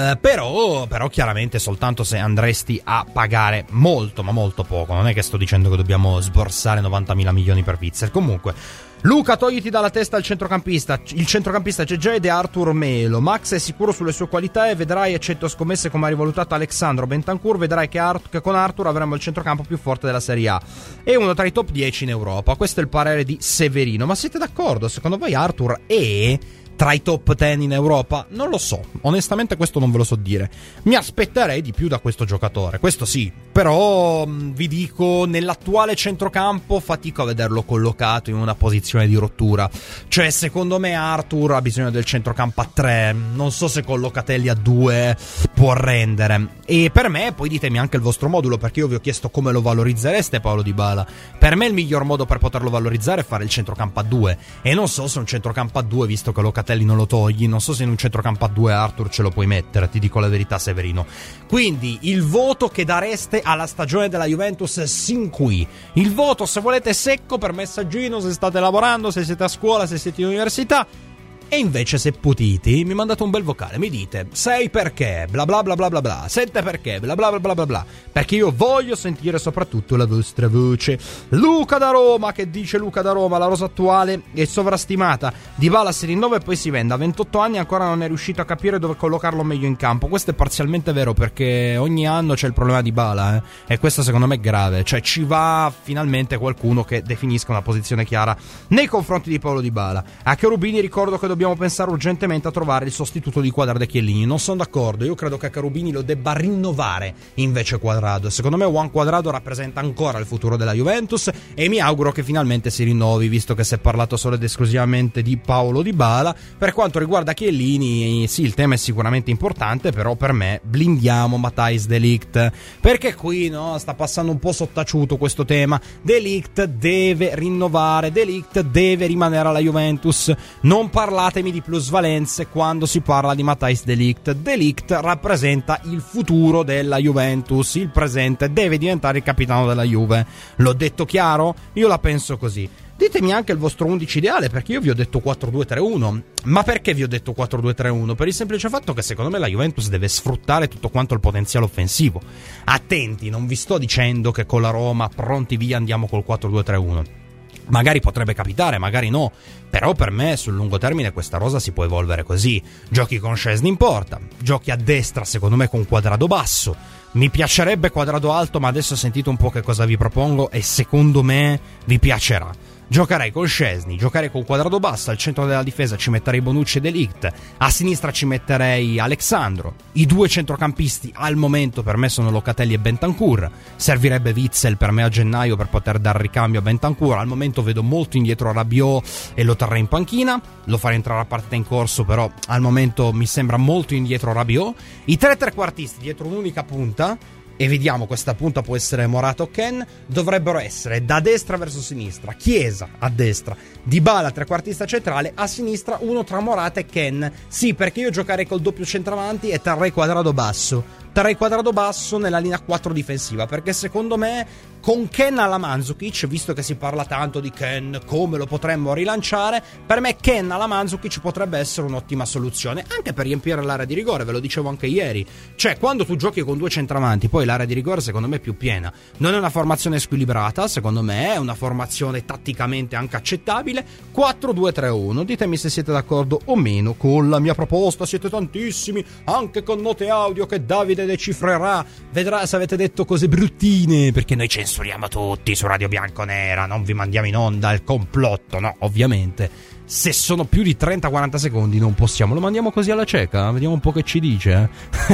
però chiaramente soltanto se andresti a pagare molto, ma molto poco. Non è che sto dicendo che dobbiamo sborsare 90.000 milioni per Witsel. Comunque, Luca, togliti dalla testa il centrocampista c'è già ed è Arthur Melo. Max è sicuro sulle sue qualità e vedrai, eccetto scommesse come ha rivalutato Alexandro Bentancur, vedrai che con Arthur avremo il centrocampo più forte della Serie A e uno tra i top 10 in Europa. Questo è il parere di Severino. Ma siete d'accordo? Secondo voi Arthur è tra i top 10 in Europa? Non lo so, onestamente questo non ve lo so dire. Mi aspetterei di più da questo giocatore, questo sì, però vi dico, nell'attuale centrocampo fatico a vederlo collocato in una posizione di rottura. Cioè, secondo me Arthur ha bisogno del centrocampo a 3, non so se con Locatelli a 2 può rendere. E per me, poi ditemi anche il vostro modulo, perché io vi ho chiesto come lo valorizzereste Paolo Dybala. Per me il miglior modo per poterlo valorizzare è fare il centrocampo a 2, e non so se un centrocampo a 2, visto che Locatelli non lo togli, non so se in un centrocampo a 2 Arthur ce lo puoi mettere, ti dico la verità Severino. Quindi il voto che dareste alla stagione della Juventus sin qui, il voto se volete secco per messaggino, se state lavorando, se siete a scuola, se siete in università. E invece se putiti mi mandate un bel vocale, mi dite 6 perché bla bla bla bla bla bla, 7 perché bla bla bla bla bla bla, perché io voglio sentire soprattutto la vostra voce. Luca da Roma, che dice Luca da Roma: la rosa attuale è sovrastimata, Dybala si rinnova e poi si vende, a 28 anni ancora non è riuscito a capire dove collocarlo meglio in campo. Questo è parzialmente vero, perché ogni anno c'è il problema di Dybala, e questo secondo me è grave. Cioè ci va finalmente qualcuno che definisca una posizione chiara nei confronti di Paolo Dybala. A Cherubini ricordo che dobbiamo pensare urgentemente a trovare il sostituto di Quadrado e Chiellini. Non sono d'accordo, io credo che Cherubini lo debba rinnovare invece Quadrado. Secondo me Juan Quadrado rappresenta ancora il futuro della Juventus e mi auguro che finalmente si rinnovi, visto che si è parlato solo ed esclusivamente di Paolo Dybala. Per quanto riguarda Chiellini, sì, il tema è sicuramente importante, però per me blindiamo Matthijs de Ligt, perché qui no, sta passando un po' sottaciuto questo tema. De Ligt deve rinnovare, De Ligt deve rimanere alla Juventus. Non parlatemi di plusvalenze quando si parla di Matthijs de Ligt. De Ligt rappresenta il futuro della Juventus, il presente, deve diventare il capitano della Juve. L'ho detto chiaro? Io la penso così. Ditemi anche il vostro 11 ideale, perché io vi ho detto 4-2-3-1. Ma perché vi ho detto 4-2-3-1? Per il semplice fatto che secondo me la Juventus deve sfruttare tutto quanto il potenziale offensivo. Attenti, non vi sto dicendo che con la Roma pronti via andiamo col 4-2-3-1. Magari potrebbe capitare, magari no, però per me sul lungo termine questa rosa si può evolvere così. Giochi con Szczesny in porta, giochi a destra secondo me con Quadrado basso. Mi piacerebbe Quadrado alto, ma adesso sentite un po' che cosa vi propongo e secondo me vi piacerà. Giocherei con Szczesny, giocherei con Quadrado basso, al centro della difesa ci metterei Bonucci e De Ligt, a sinistra ci metterei Alexandro. I due centrocampisti al momento per me sono Locatelli e Bentancur. Servirebbe Witsel per me a gennaio per poter dar ricambio a Bentancur. Al momento vedo molto indietro Rabiot e lo terrei in panchina, lo farei entrare a partita in corso, però al momento mi sembra molto indietro Rabiot. I tre trequartisti dietro un'unica punta, e vediamo, questa punta può essere Morata o Ken, dovrebbero essere da destra verso sinistra, Chiesa a destra, Dybala trequartista centrale, a sinistra uno tra Morata e Ken. Sì, perché io giocherei col doppio centravanti e terrei Quadrado basso. Terrei Quadrado basso nella linea 4 difensiva, perché secondo me con Ken alla Mandzukic, visto che si parla tanto di Ken, come lo potremmo rilanciare, per me Ken alla Mandzukic potrebbe essere un'ottima soluzione, anche per riempire l'area di rigore, ve lo dicevo anche ieri. Cioè, quando tu giochi con due centravanti, poi l'area di rigore secondo me è più piena. Non è una formazione squilibrata, secondo me è una formazione tatticamente anche accettabile. 4-2-3-1, ditemi se siete d'accordo o meno con la mia proposta. Siete tantissimi, anche con note audio che Davide decifrerà, vedrà se avete detto cose bruttine, perché noi censuriamo tutti su Radio Bianconera, non vi mandiamo in onda il complotto, no, ovviamente. Se sono più di 30-40 secondi non possiamo, lo mandiamo così alla cieca, vediamo un po' che ci dice.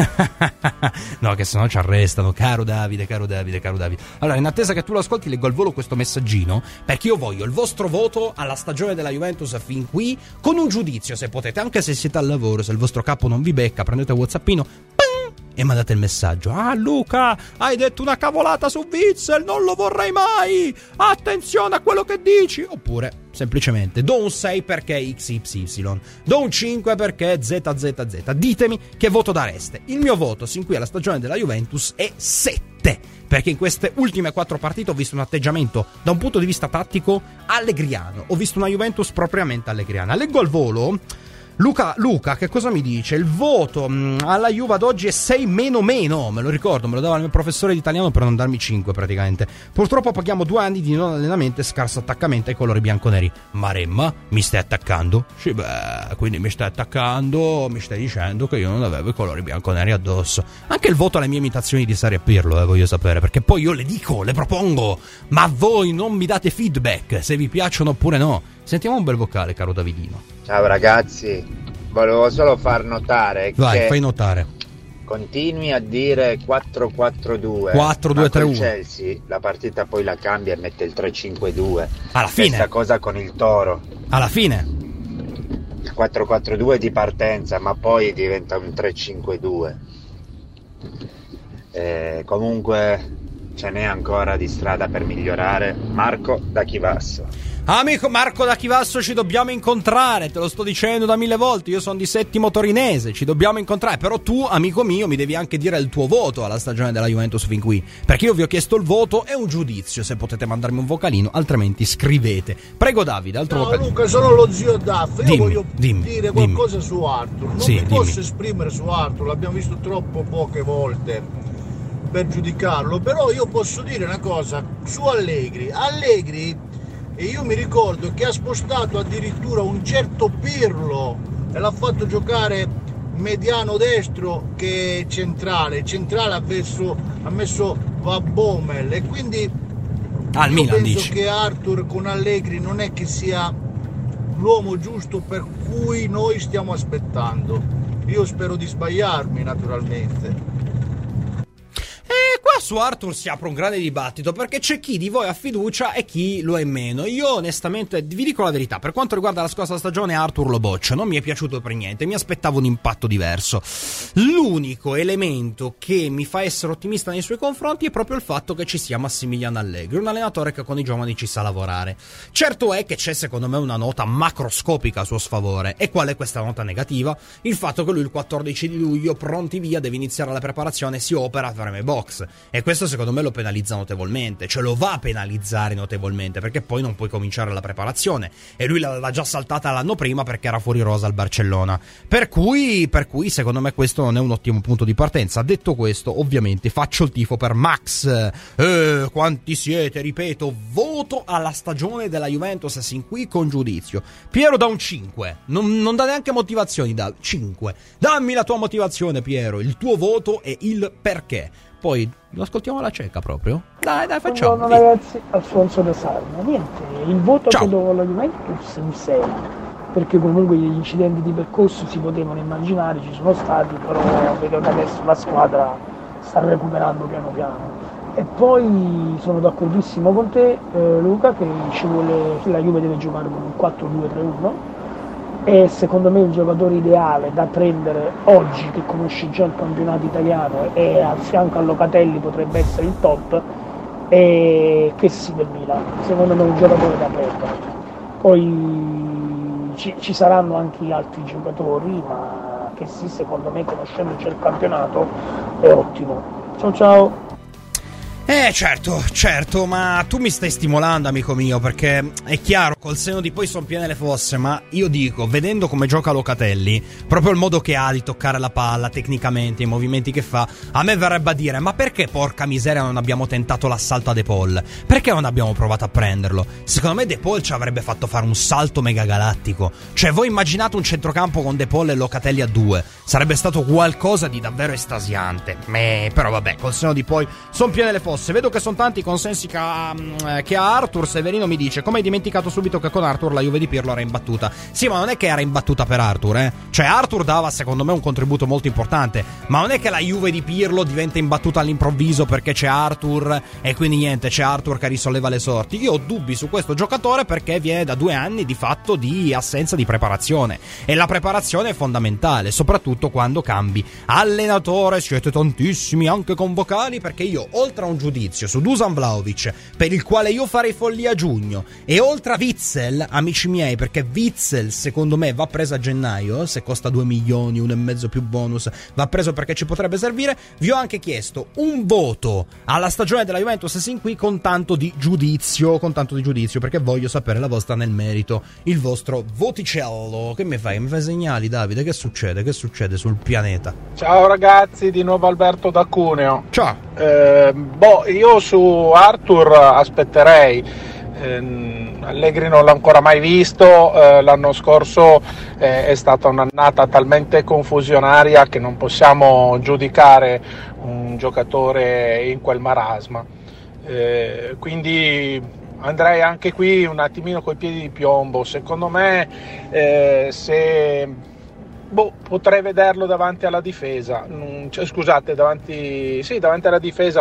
No, che sennò ci arrestano. Caro Davide. Allora, in attesa che tu lo ascolti, leggo al volo questo messaggino, perché io voglio il vostro voto alla stagione della Juventus fin qui, con un giudizio se potete, anche se siete al lavoro, se il vostro capo non vi becca, prendete WhatsAppino e mandate il messaggio: ah Luca, hai detto una cavolata su Witsel, non lo vorrei mai, attenzione a quello che dici. Oppure semplicemente do un 6 perché XYY, do un 5 perché ZZZ. Ditemi che voto dareste. Il mio voto sin qui alla stagione della Juventus è 7. te, perché in queste ultime 4 partite ho visto un atteggiamento da un punto di vista tattico allegriano, ho visto una Juventus propriamente allegriana. Leggo al volo Luca, che cosa mi dice? Il voto alla Juve ad oggi è 6 meno, me lo ricordo, me lo dava il mio professore di italiano per non darmi 5 praticamente. Purtroppo paghiamo 2 anni di non allenamento e scarso attaccamento ai colori bianconeri. Maremma, mi stai attaccando? Sì, beh, quindi mi stai attaccando, mi stai dicendo che io non avevo i colori bianconeri addosso. Anche il voto alle mie imitazioni di Saria Pirlo, voglio sapere, perché poi io le dico, le propongo, ma voi non mi date feedback se vi piacciono oppure no. Sentiamo un bel vocale, caro Davidino. Ciao ragazzi, volevo solo far notare Vai, che fai notare. continui a dire 4-4-2 4-2-3-1. Chelsea la partita poi la cambia e mette il 3-5-2. Alla fine. Stessa cosa con il Toro. Alla fine. Il 4-4-2 di partenza, ma poi diventa un 3-5-2. Comunque ce n'è ancora di strada per migliorare. Marco da Chivasso. Amico Marco da Chivasso, ci dobbiamo incontrare, te lo sto dicendo da 1000 volte, io sono di Settimo Torinese, ci dobbiamo incontrare, però tu, amico mio, mi devi anche dire il tuo voto alla stagione della Juventus fin qui, perché io vi ho chiesto il voto e un giudizio, se potete mandarmi un vocalino, altrimenti scrivete. Prego Davide, altro vocalino. Luca, sono lo zio Daff, io voglio dire qualcosa su Arthur, non mi posso esprimere su Arthur, l'abbiamo visto troppo poche volte per giudicarlo, però io posso dire una cosa su Allegri, e io mi ricordo che ha spostato addirittura un certo Pirlo e l'ha fatto giocare mediano destro che centrale ha messo Van Bommel, e quindi io penso dici che Arthur con Allegri non è che sia l'uomo giusto per cui noi stiamo aspettando. Io spero di sbagliarmi, naturalmente. Qua su Arthur si apre un grande dibattito, perché c'è chi di voi ha fiducia e chi lo è meno. Io onestamente vi dico la verità, per quanto riguarda la scorsa stagione Arthur lo boccio, non mi è piaciuto per niente, mi aspettavo un impatto diverso. L'unico elemento che mi fa essere ottimista nei suoi confronti è proprio il fatto che ci sia Massimiliano Allegri, un allenatore che con i giovani ci sa lavorare. Certo è che c'è secondo me una nota macroscopica a suo sfavore. E qual è questa nota negativa? Il fatto che lui il 14 di luglio, pronti via, deve iniziare la preparazione, si opera a Frame Box. E questo secondo me lo penalizza notevolmente, cioè lo va a penalizzare notevolmente, perché poi non puoi cominciare la preparazione, e lui l'aveva già saltata l'anno prima perché era fuori rosa al Barcellona, per cui secondo me questo non è un ottimo punto di partenza. Detto questo, ovviamente faccio il tifo per Max. Quanti siete, ripeto, voto alla stagione della Juventus sin qui con giudizio. Piero dà un 5, non dà neanche motivazioni, da 5. Dammi la tua motivazione, Piero, il tuo voto e il perché. Poi lo ascoltiamo alla cieca proprio? Dai, facciamo. Buongiorno ragazzi, Alfonso da Sarno. Niente, il voto che do alla Juventus in 6, perché comunque gli incidenti di percorso si potevano immaginare, ci sono stati, però vedo che adesso la squadra sta recuperando piano piano. E poi sono d'accordissimo con te, Luca, che la Juve deve giocare con un 4-2-3-1. E secondo me il giocatore ideale da prendere oggi, che conosce già il campionato italiano e a fianco a Locatelli potrebbe essere il top, è Kessi del Milan. Secondo me è un giocatore da prendere. Poi ci saranno anche altri giocatori, ma Kessi secondo me, conoscendo già il campionato, è ottimo. Ciao. Certo, ma tu mi stai stimolando, amico mio, perché è chiaro, col seno di poi son piene le fosse, ma io dico, vedendo come gioca Locatelli, proprio il modo che ha di toccare la palla tecnicamente, i movimenti che fa, a me verrebbe a dire, ma perché porca miseria non abbiamo tentato l'assalto a De Paul? Perché non abbiamo provato a prenderlo? Secondo me De Paul ci avrebbe fatto fare un salto megagalattico. Cioè, voi immaginate un centrocampo con De Paul e Locatelli a 2, sarebbe stato qualcosa di davvero estasiante. Però vabbè, col seno di poi son piene le fosse. Vedo che sono tanti i consensi che ha Arthur. Severino mi dice: come hai dimenticato subito che con Arthur la Juve di Pirlo era imbattuta? Sì, ma non è che era imbattuta per Arthur, Cioè Arthur dava secondo me un contributo molto importante, ma non è che la Juve di Pirlo diventa imbattuta all'improvviso perché c'è Arthur e quindi niente, c'è Arthur che risolleva le sorti. Io ho dubbi su questo giocatore perché viene da 2 anni di fatto di assenza di preparazione, e la preparazione è fondamentale, soprattutto quando cambi allenatore. Siete tantissimi anche con vocali, perché io oltre a un giudizio su Dusan Vlahovic, per il quale io farei follia a giugno, e oltre a Witsel, amici miei, perché Witsel secondo me va preso a gennaio, se costa 2 milioni, 1,5 più bonus, va preso perché ci potrebbe servire, vi ho anche chiesto un voto alla stagione della Juventus sin qui con tanto di giudizio, perché voglio sapere la vostra nel merito, il vostro voticello. Che mi fai? Mi fai segnali, Davide? Che succede? Che succede sul pianeta? Ciao ragazzi, di nuovo Alberto da Cuneo. Ciao. Io su Arthur aspetterei. Allegri non l'ha ancora mai visto, l'anno scorso è stata un'annata talmente confusionaria che non possiamo giudicare un giocatore in quel marasma, quindi andrei anche qui un attimino coi piedi di piombo. Secondo me potrei vederlo davanti alla difesa, davanti alla difesa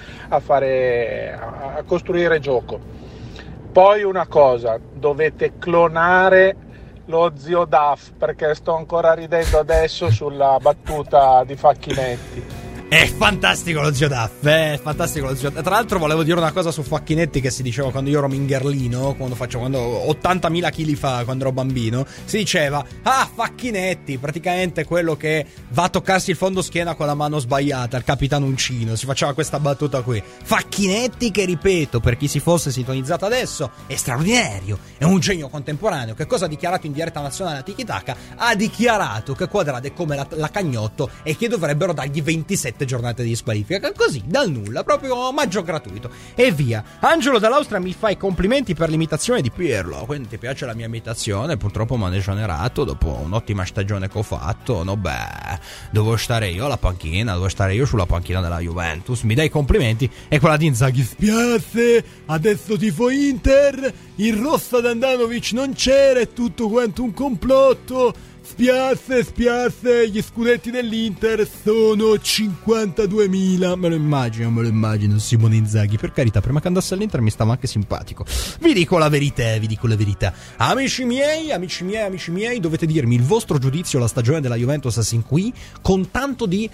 a costruire gioco. Poi una cosa, dovete clonare lo zio Duff, perché sto ancora ridendo adesso sulla battuta di Facchinetti. È fantastico lo zio Duff, Tra l'altro volevo dire una cosa su Facchinetti che si diceva quando io ero mingerlino, quando 80.000 kg fa, quando ero bambino, si diceva: ah, Facchinetti, praticamente quello che va a toccarsi il fondo schiena con la mano sbagliata, il capitano Uncino, si faceva questa battuta qui. Facchinetti, che ripeto, per chi si fosse sintonizzato adesso, è straordinario, è un genio contemporaneo. Che cosa ha dichiarato in diretta nazionale a Tiki Taka? Ha dichiarato che Quadrado è come la Cagnotto e che dovrebbero dargli 27 giornate di squalifica, così dal nulla, proprio omaggio gratuito e via. Angelo dall'Austria mi fa i complimenti per l'imitazione di Pirlo, quindi ti piace la mia imitazione? Purtroppo mi hanno esonerato dopo un'ottima stagione che ho fatto. Devo stare io alla panchina, devo stare io sulla panchina della Juventus, mi dai i complimenti. E quella di Inzaghi: spiace, adesso tifo Inter, il rosso ad Andanovic non c'era, è tutto quanto un complotto. Spiace, gli scudetti dell'Inter sono 52.000. Me lo immagino Simone Inzaghi. Per carità, prima che andasse all'Inter mi stava anche simpatico. Vi dico la verità. Amici miei, dovete dirmi il vostro giudizio alla stagione della Juventus sin qui, con tanto di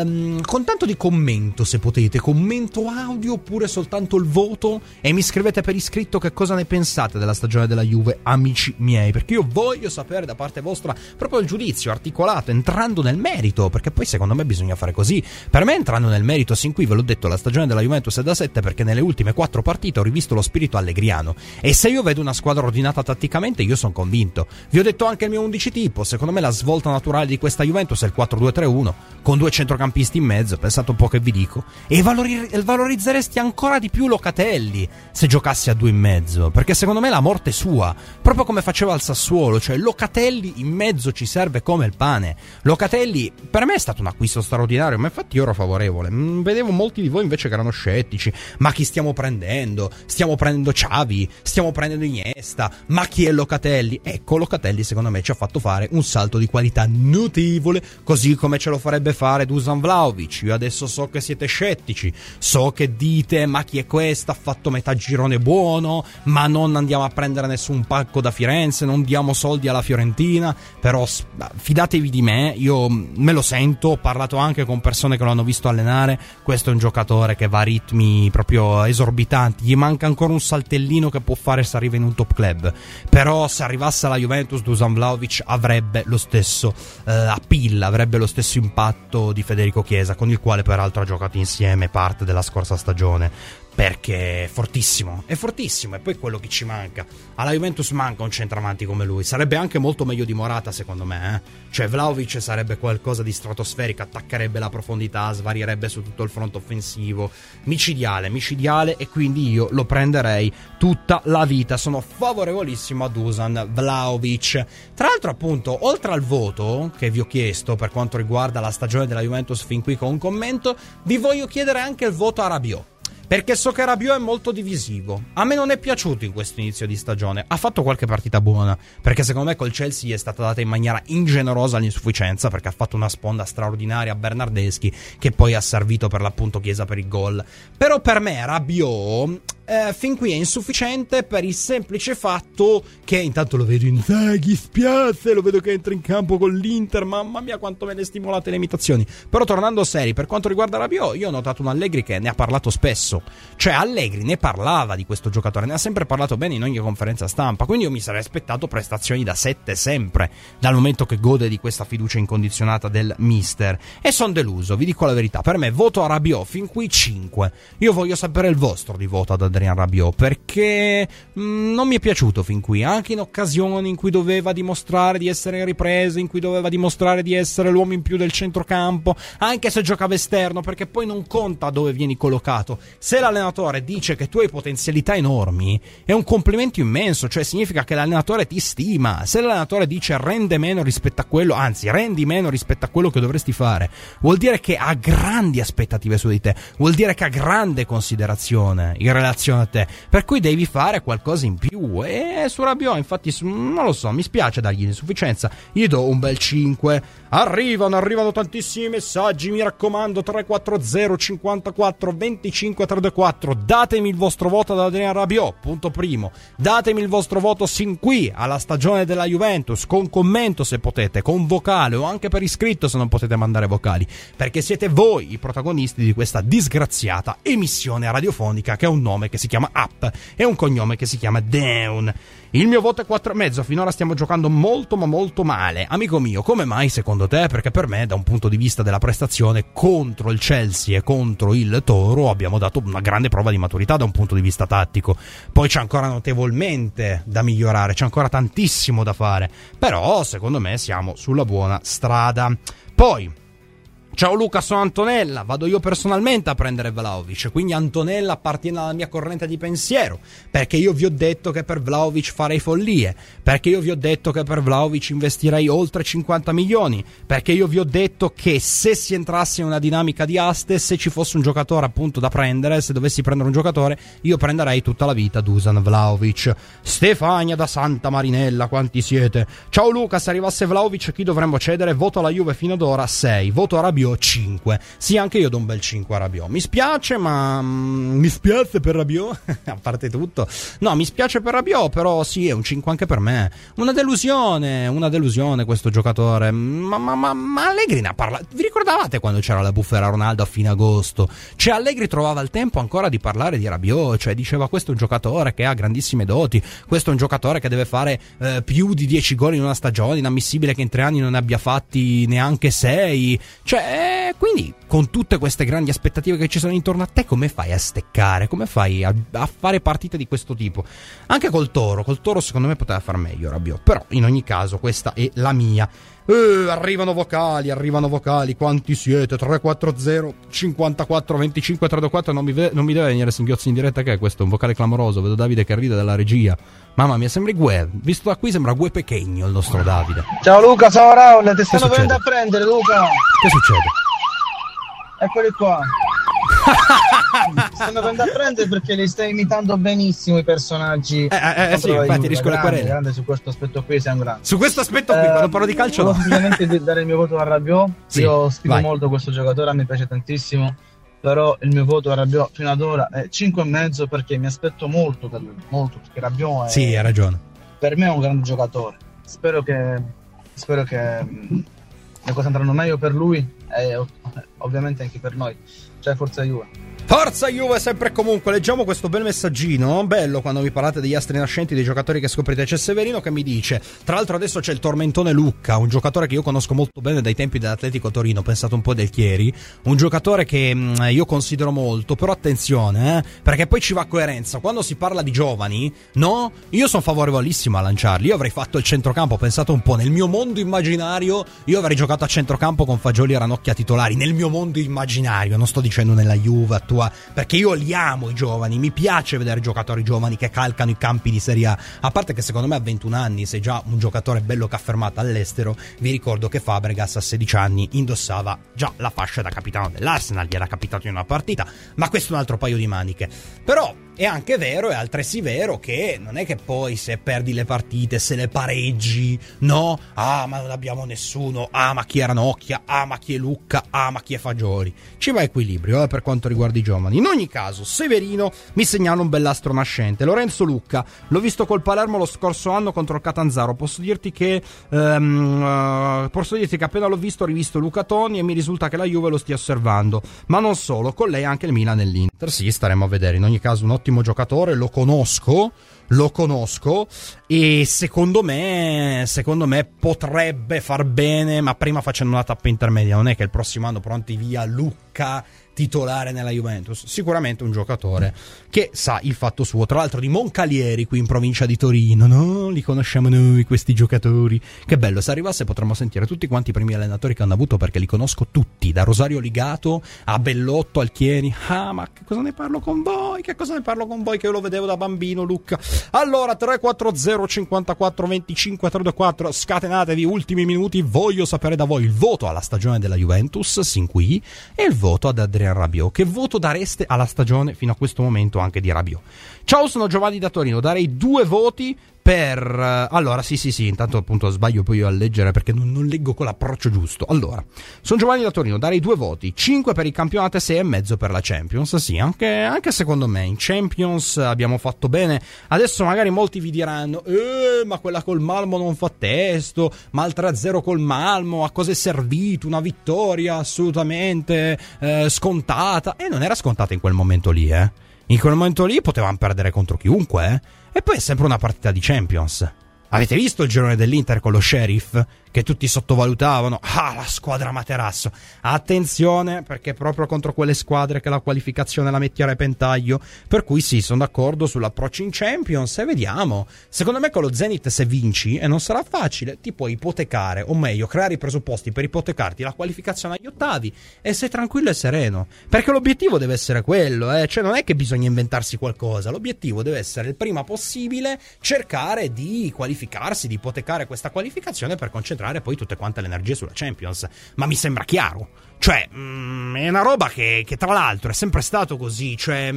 commento, se potete, commento audio oppure soltanto il voto, e mi scrivete per iscritto che cosa ne pensate della stagione della Juve, amici miei, perché io voglio sapere da parte vostra proprio il giudizio articolato, entrando nel merito, perché poi secondo me bisogna fare così. Per me, entrando nel merito sin qui, ve l'ho detto, la stagione della Juventus è da 7 perché nelle ultime 4 partite ho rivisto lo spirito allegriano, e se io vedo una squadra ordinata tatticamente io sono convinto. Vi ho detto anche il mio 11 tipo, secondo me la svolta naturale di questa Juventus è il 4-2-3-1 con 2 centrocampisti in mezzo. Pensate un po' che vi dico, e valorizzeresti ancora di più Locatelli se giocassi a 2 in mezzo, perché secondo me la morte è sua, proprio come faceva al Sassuolo, cioè Locatelli in mezzo ci serve come il pane. Locatelli per me è stato un acquisto straordinario, ma infatti io ero favorevole. Vedevo molti di voi invece che erano scettici. Ma chi stiamo prendendo? Stiamo prendendo Xavi, stiamo prendendo Iniesta, ma chi è Locatelli? Ecco, Locatelli secondo me ci ha fatto fare un salto di qualità notevole, così come ce lo farebbe fare Dusan Vlahovic. Io adesso so che siete scettici, so che dite: ma chi è questo? Ha fatto metà girone buono, ma non andiamo a prendere nessun pacco da Firenze, non diamo soldi alla Fiorentina. Però fidatevi di me, io me lo sento, ho parlato anche con persone che lo hanno visto allenare. Questo è un giocatore che va a ritmi proprio esorbitanti, gli manca ancora un saltellino che può fare se arriva in un top club, però se arrivasse alla Juventus Dusan Vlahovic avrebbe lo stesso appeal, avrebbe lo stesso impatto di Federico Chiesa, con il quale peraltro ha giocato insieme parte della scorsa stagione, perché è fortissimo, e poi quello che ci manca. Alla Juventus manca un centravanti come lui, sarebbe anche molto meglio di Morata secondo me, Cioè Vlahovic sarebbe qualcosa di stratosferico, attaccherebbe la profondità, svarierebbe su tutto il fronte offensivo, micidiale, e quindi io lo prenderei tutta la vita. Sono favorevolissimo a Dusan Vlahovic. Tra l'altro, appunto, oltre al voto che vi ho chiesto per quanto riguarda la stagione della Juventus fin qui con un commento, vi voglio chiedere anche il voto a Rabiot, perché so che Rabiot è molto divisivo. A me non è piaciuto in questo inizio di stagione. Ha fatto qualche partita buona, perché secondo me col Chelsea è stata data in maniera ingenerosa all'insufficienza, perché ha fatto una sponda straordinaria a Bernardeschi, che poi ha servito per l'appunto Chiesa per il gol. Però per me Rabiot fin qui è insufficiente per il semplice fatto che intanto lo vedo Inzaghi, spiace, lo vedo che entra in campo con l'Inter, mamma mia quanto me ne stimolate le imitazioni. Però tornando seri, per quanto riguarda Rabiot, io ho notato un Allegri che ne ha parlato spesso, cioè Allegri ne parlava di questo giocatore, ne ha sempre parlato bene in ogni conferenza stampa, quindi io mi sarei aspettato prestazioni da 7 sempre, dal momento che gode di questa fiducia incondizionata del mister, e sono deluso, vi dico la verità. Per me voto a Rabiot fin qui 5. Io voglio sapere il vostro di voto ad Adrien Rabiot, perché non mi è piaciuto fin qui, anche in occasioni in cui doveva dimostrare di essere in ripresa, in cui doveva dimostrare di essere l'uomo in più del centrocampo, anche se giocava esterno, perché poi non conta dove vieni collocato. Se l'allenatore dice che tu hai potenzialità enormi, è un complimento immenso, cioè significa che l'allenatore ti stima. Se l'allenatore dice rende meno rispetto a quello, anzi rendi meno rispetto a quello che dovresti fare, vuol dire che ha grandi aspettative su di te, vuol dire che ha grande considerazione in relazione a te, per cui devi fare qualcosa in più. E su Rabiot infatti non lo so, mi spiace dargli l'insufficienza, gli do un bel 5. Arrivano tantissimi messaggi, mi raccomando, 340 54 25 324, datemi il vostro voto ad Adrien Rabiot, punto primo, datemi il vostro voto sin qui alla stagione della Juventus, con commento se potete, con vocale o anche per iscritto se non potete mandare vocali, perché siete voi i protagonisti di questa disgraziata emissione radiofonica che ha un nome che si chiama Up e un cognome che si chiama Down. Il mio voto è 4,5, finora stiamo giocando molto ma molto male. Amico mio, come mai secondo te? Perché per me, da un punto di vista della prestazione contro il Chelsea e contro il Toro, abbiamo dato una grande prova di maturità da un punto di vista tattico. Poi c'è ancora notevolmente da migliorare, c'è ancora tantissimo da fare, però secondo me siamo sulla buona strada. Poi ciao Luca, sono Antonella, vado io personalmente a prendere Vlahovic, quindi Antonella appartiene alla mia corrente di pensiero, perché io vi ho detto che per Vlahovic farei follie, perché io vi ho detto che per Vlahovic investirei oltre 50 milioni, perché io vi ho detto che se si entrasse in una dinamica di aste, se ci fosse un giocatore appunto da prendere, se dovessi prendere un giocatore, io prenderei tutta la vita Dusan Vlahovic. Stefania da Santa Marinella, quanti siete? Ciao Luca, se arrivasse Vlahovic chi dovremmo cedere? Voto alla Juve fino ad ora 6, voto a Rabiot 5. Sì, anche io do un bel 5 a Rabiot. Mi spiace, ma mi spiace per Rabiot a parte tutto. No, mi spiace per Rabiot, però sì, è un 5 anche per me. Una delusione questo giocatore. Ma Allegri ne ha parlato. Vi ricordavate quando c'era la bufera Ronaldo a fine agosto? Cioè Allegri trovava il tempo ancora di parlare di Rabiot, cioè diceva questo è un giocatore che ha grandissime doti, questo è un giocatore che deve fare più di 10 gol in una stagione, inammissibile che in 3 anni non ne abbia fatti neanche 6. Cioè quindi con tutte queste grandi aspettative che ci sono intorno a te, come fai a steccare? Come fai a fare partite di questo tipo? Anche col Toro secondo me poteva far meglio Rabiot, però in ogni caso questa è la mia. Arrivano vocali, quanti siete? 340 54 25 324. Non mi deve venire singhiozzi in diretta, che è questo? Un vocale clamoroso, vedo Davide che ride dalla regia. Mamma mia, sembri Gue, visto da qui sembra Gue Pechegno il nostro Davide. Ciao Luca, ciao Raul, ti stanno venendo a prendere Luca. Che succede? Eccoli qua. Stanno venendo a prendere perché li stai imitando benissimo i personaggi. Sì, infatti risco le querele. Grande su questo aspetto qui, sei un grande. Su questo aspetto qui, quando parlo di calcio no. Ovviamente dare il mio voto a Rabiot. Sì, io stimo molto questo giocatore, mi piace tantissimo. Però il mio voto a Rabiot fino ad ora è 5,5 perché mi aspetto molto da lui, molto, perché Rabiot è, sì, hai ragione. Per me è un grande giocatore. Spero che le cose andranno meglio per lui e ovviamente anche per noi. Cioè forza Juve. Forza Juve sempre e comunque. Leggiamo questo bel messaggino, bello quando vi parlate degli astri nascenti, dei giocatori che scoprite. C'è Severino che mi dice, tra l'altro adesso c'è il tormentone Lucca, un giocatore che io conosco molto bene dai tempi dell'Atletico Torino, pensate un po' del Chieri, un giocatore che io considero molto, però attenzione, perché poi ci va coerenza, quando si parla di giovani, no? Io sono favorevolissimo a lanciarli, io avrei fatto il centrocampo, pensate un po', nel mio mondo immaginario, io avrei giocato a centrocampo con Fagioli e Ranocchia titolari, nel mio mondo immaginario, non sto dicendo nella Juve attuale, perché io li amo i giovani, mi piace vedere giocatori giovani che calcano i campi di Serie A parte che secondo me a 21 anni sei già un giocatore bello che ha fermato all'estero. Vi ricordo che Fabregas a 16 anni indossava già la fascia da capitano dell'Arsenal, gli era capitato in una partita, ma questo è un altro paio di maniche. Però è anche vero, è altresì vero che non è che poi se perdi le partite, se le pareggi, no? Ah, ma non abbiamo nessuno, ah, ma chi è Ranocchia, ah, ma chi è Lucca, ah, ma chi è Fagioli. Ci va equilibrio per quanto riguarda i giovani. In ogni caso, Severino mi segnala un bell'astro nascente. Lorenzo Lucca, l'ho visto col Palermo lo scorso anno contro il Catanzaro. Posso dirti che appena l'ho visto ho rivisto Luca Toni e mi risulta che la Juve lo stia osservando, ma non solo, con lei anche il Milan e l'Inter. Sì, staremo a vedere. In ogni caso un ottimo giocatore, lo conosco e secondo me potrebbe far bene, ma prima facendo una tappa intermedia. Non è che il prossimo anno pronti via Lucca titolare nella Juventus. Sicuramente un giocatore che sa il fatto suo. Tra l'altro di Moncalieri, qui in provincia di Torino, no? Li conosciamo noi questi giocatori. Che bello, se arrivasse potremmo sentire tutti quanti i primi allenatori che hanno avuto, perché li conosco tutti, da Rosario Ligato a Bellotto, Alchieri. Ah, ma che cosa ne parlo con voi? Che io lo vedevo da bambino, Lucca. Allora 340 54 25 324, scatenatevi, ultimi minuti, voglio sapere da voi il voto alla stagione della Juventus sin qui e il voto ad Adrien Rabiot. Che voto dareste alla stagione fino a questo momento anche di Rabiot? Ciao, sono Giovanni da Torino, darei 2 voti per... allora, sì, intanto appunto sbaglio poi io a leggere perché non leggo con l'approccio giusto. Allora, sono Giovanni da Torino, darei 2 voti, 5 per il campionato e 6,5 per la Champions. Sì, anche secondo me in Champions abbiamo fatto bene. Adesso magari molti vi diranno ma quella col Malmo non fa testo, ma il 3-0 col Malmo a cosa è servito? Una vittoria assolutamente scontata, e non era scontata in quel momento lì, in quel momento lì potevamo perdere contro chiunque, e poi è sempre una partita di Champions. Avete visto il girone dell'Inter con lo Sheriff? Che tutti sottovalutavano. Ah, la squadra Materasso. Attenzione, perché è proprio contro quelle squadre che la qualificazione la metti a repentaglio. Per cui sì, sono d'accordo sull'approccio in Champions e vediamo. Secondo me con lo Zenit, se vinci, e non sarà facile, ti puoi ipotecare, o meglio creare i presupposti per ipotecarti la qualificazione agli ottavi e sei tranquillo e sereno. Perché l'obiettivo deve essere quello, cioè non è che bisogna inventarsi qualcosa. L'obiettivo deve essere il prima possibile cercare di qualificarsi, di ipotecare questa qualificazione per concentrare poi tutte quante le energie sulla Champions. Ma mi sembra chiaro, cioè è una roba che tra l'altro è sempre stato così. Cioè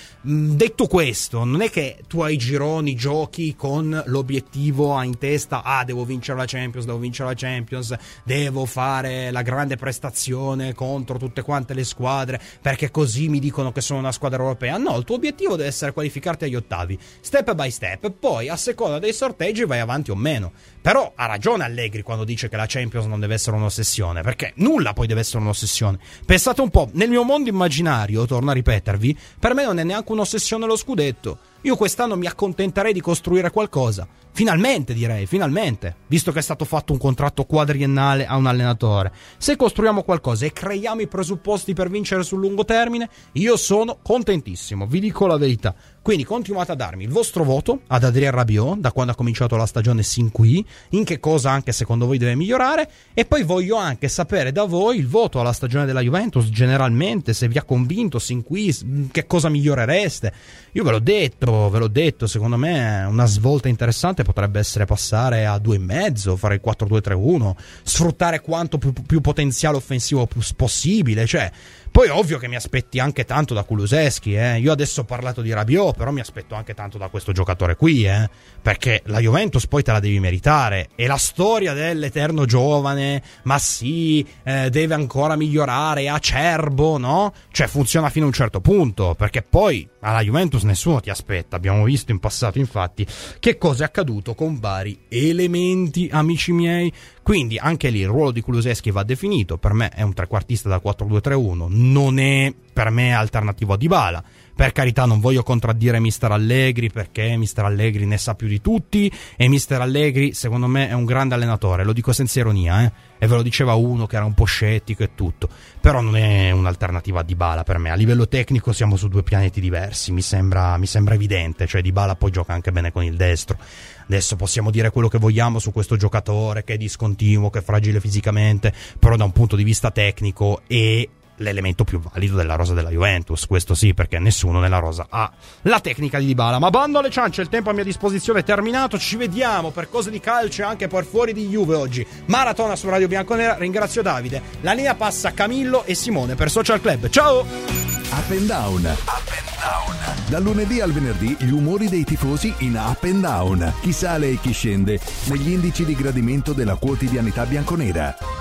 detto questo, non è che tu ai gironi giochi con l'obiettivo in testa: devo vincere la Champions, devo fare la grande prestazione contro tutte quante le squadre perché così mi dicono che sono una squadra europea. No, il tuo obiettivo deve essere qualificarti agli ottavi, step by step, poi a seconda dei sorteggi vai avanti o meno. Però ha ragione Allegri quando dice che la Champions non deve essere un'ossessione, perché nulla poi deve essere un'ossessione. Pensate un po', nel mio mondo immaginario, torno a ripetervi, per me non è neanche un'ossessione lo scudetto. Io quest'anno mi accontenterei di costruire qualcosa. Finalmente, direi, finalmente, visto che è stato fatto un contratto quadriennale a un allenatore. Se costruiamo qualcosa e creiamo i presupposti per vincere sul lungo termine, io sono contentissimo, vi dico la verità. Quindi continuate a darmi il vostro voto ad Adrien Rabiot, da quando ha cominciato la stagione sin qui, in che cosa anche secondo voi deve migliorare, e poi voglio anche sapere da voi il voto alla stagione della Juventus generalmente, se vi ha convinto sin qui, che cosa migliorereste. Io ve l'ho detto, secondo me una svolta interessante potrebbe essere passare a 2,5, fare il 4-2-3-1, sfruttare quanto più potenziale offensivo possibile, cioè. Poi ovvio che mi aspetti anche tanto da Kulusevski, Io adesso ho parlato di Rabiot, però mi aspetto anche tanto da questo giocatore qui, perché la Juventus poi te la devi meritare. E la storia dell'eterno giovane, ma sì, deve ancora migliorare, è acerbo, no? Cioè funziona fino a un certo punto, perché poi alla Juventus nessuno ti aspetta. Abbiamo visto in passato, infatti, che cosa è accaduto con vari elementi, amici miei. Quindi anche lì il ruolo di Kulusevski va definito. Per me è un trequartista da 4-2-3-1, non è per me alternativo a Dybala. Per carità, non voglio contraddire Mister Allegri, perché Mister Allegri ne sa più di tutti e Mister Allegri secondo me è un grande allenatore, lo dico senza ironia, e ve lo diceva uno che era un po' scettico e tutto, però non è un'alternativa a Dybala per me. A livello tecnico siamo su 2 pianeti diversi, mi sembra evidente. Cioè Dybala poi gioca anche bene con il destro. Adesso possiamo dire quello che vogliamo su questo giocatore, che è discontinuo, che è fragile fisicamente, però da un punto di vista tecnico è l'elemento più valido della rosa della Juventus, questo sì, perché nessuno nella rosa ha la tecnica di Dybala. Ma bando alle ciance, il tempo a mia disposizione è terminato. Ci vediamo per cose di calcio e anche per fuori di Juve oggi. Maratona su Radio Bianconera. Ringrazio Davide. La linea passa a Camillo e Simone per Social Club. Ciao! Up and Down. Dal lunedì al venerdì gli umori dei tifosi in Up and Down. Chi sale e chi scende negli indici di gradimento della quotidianità bianconera.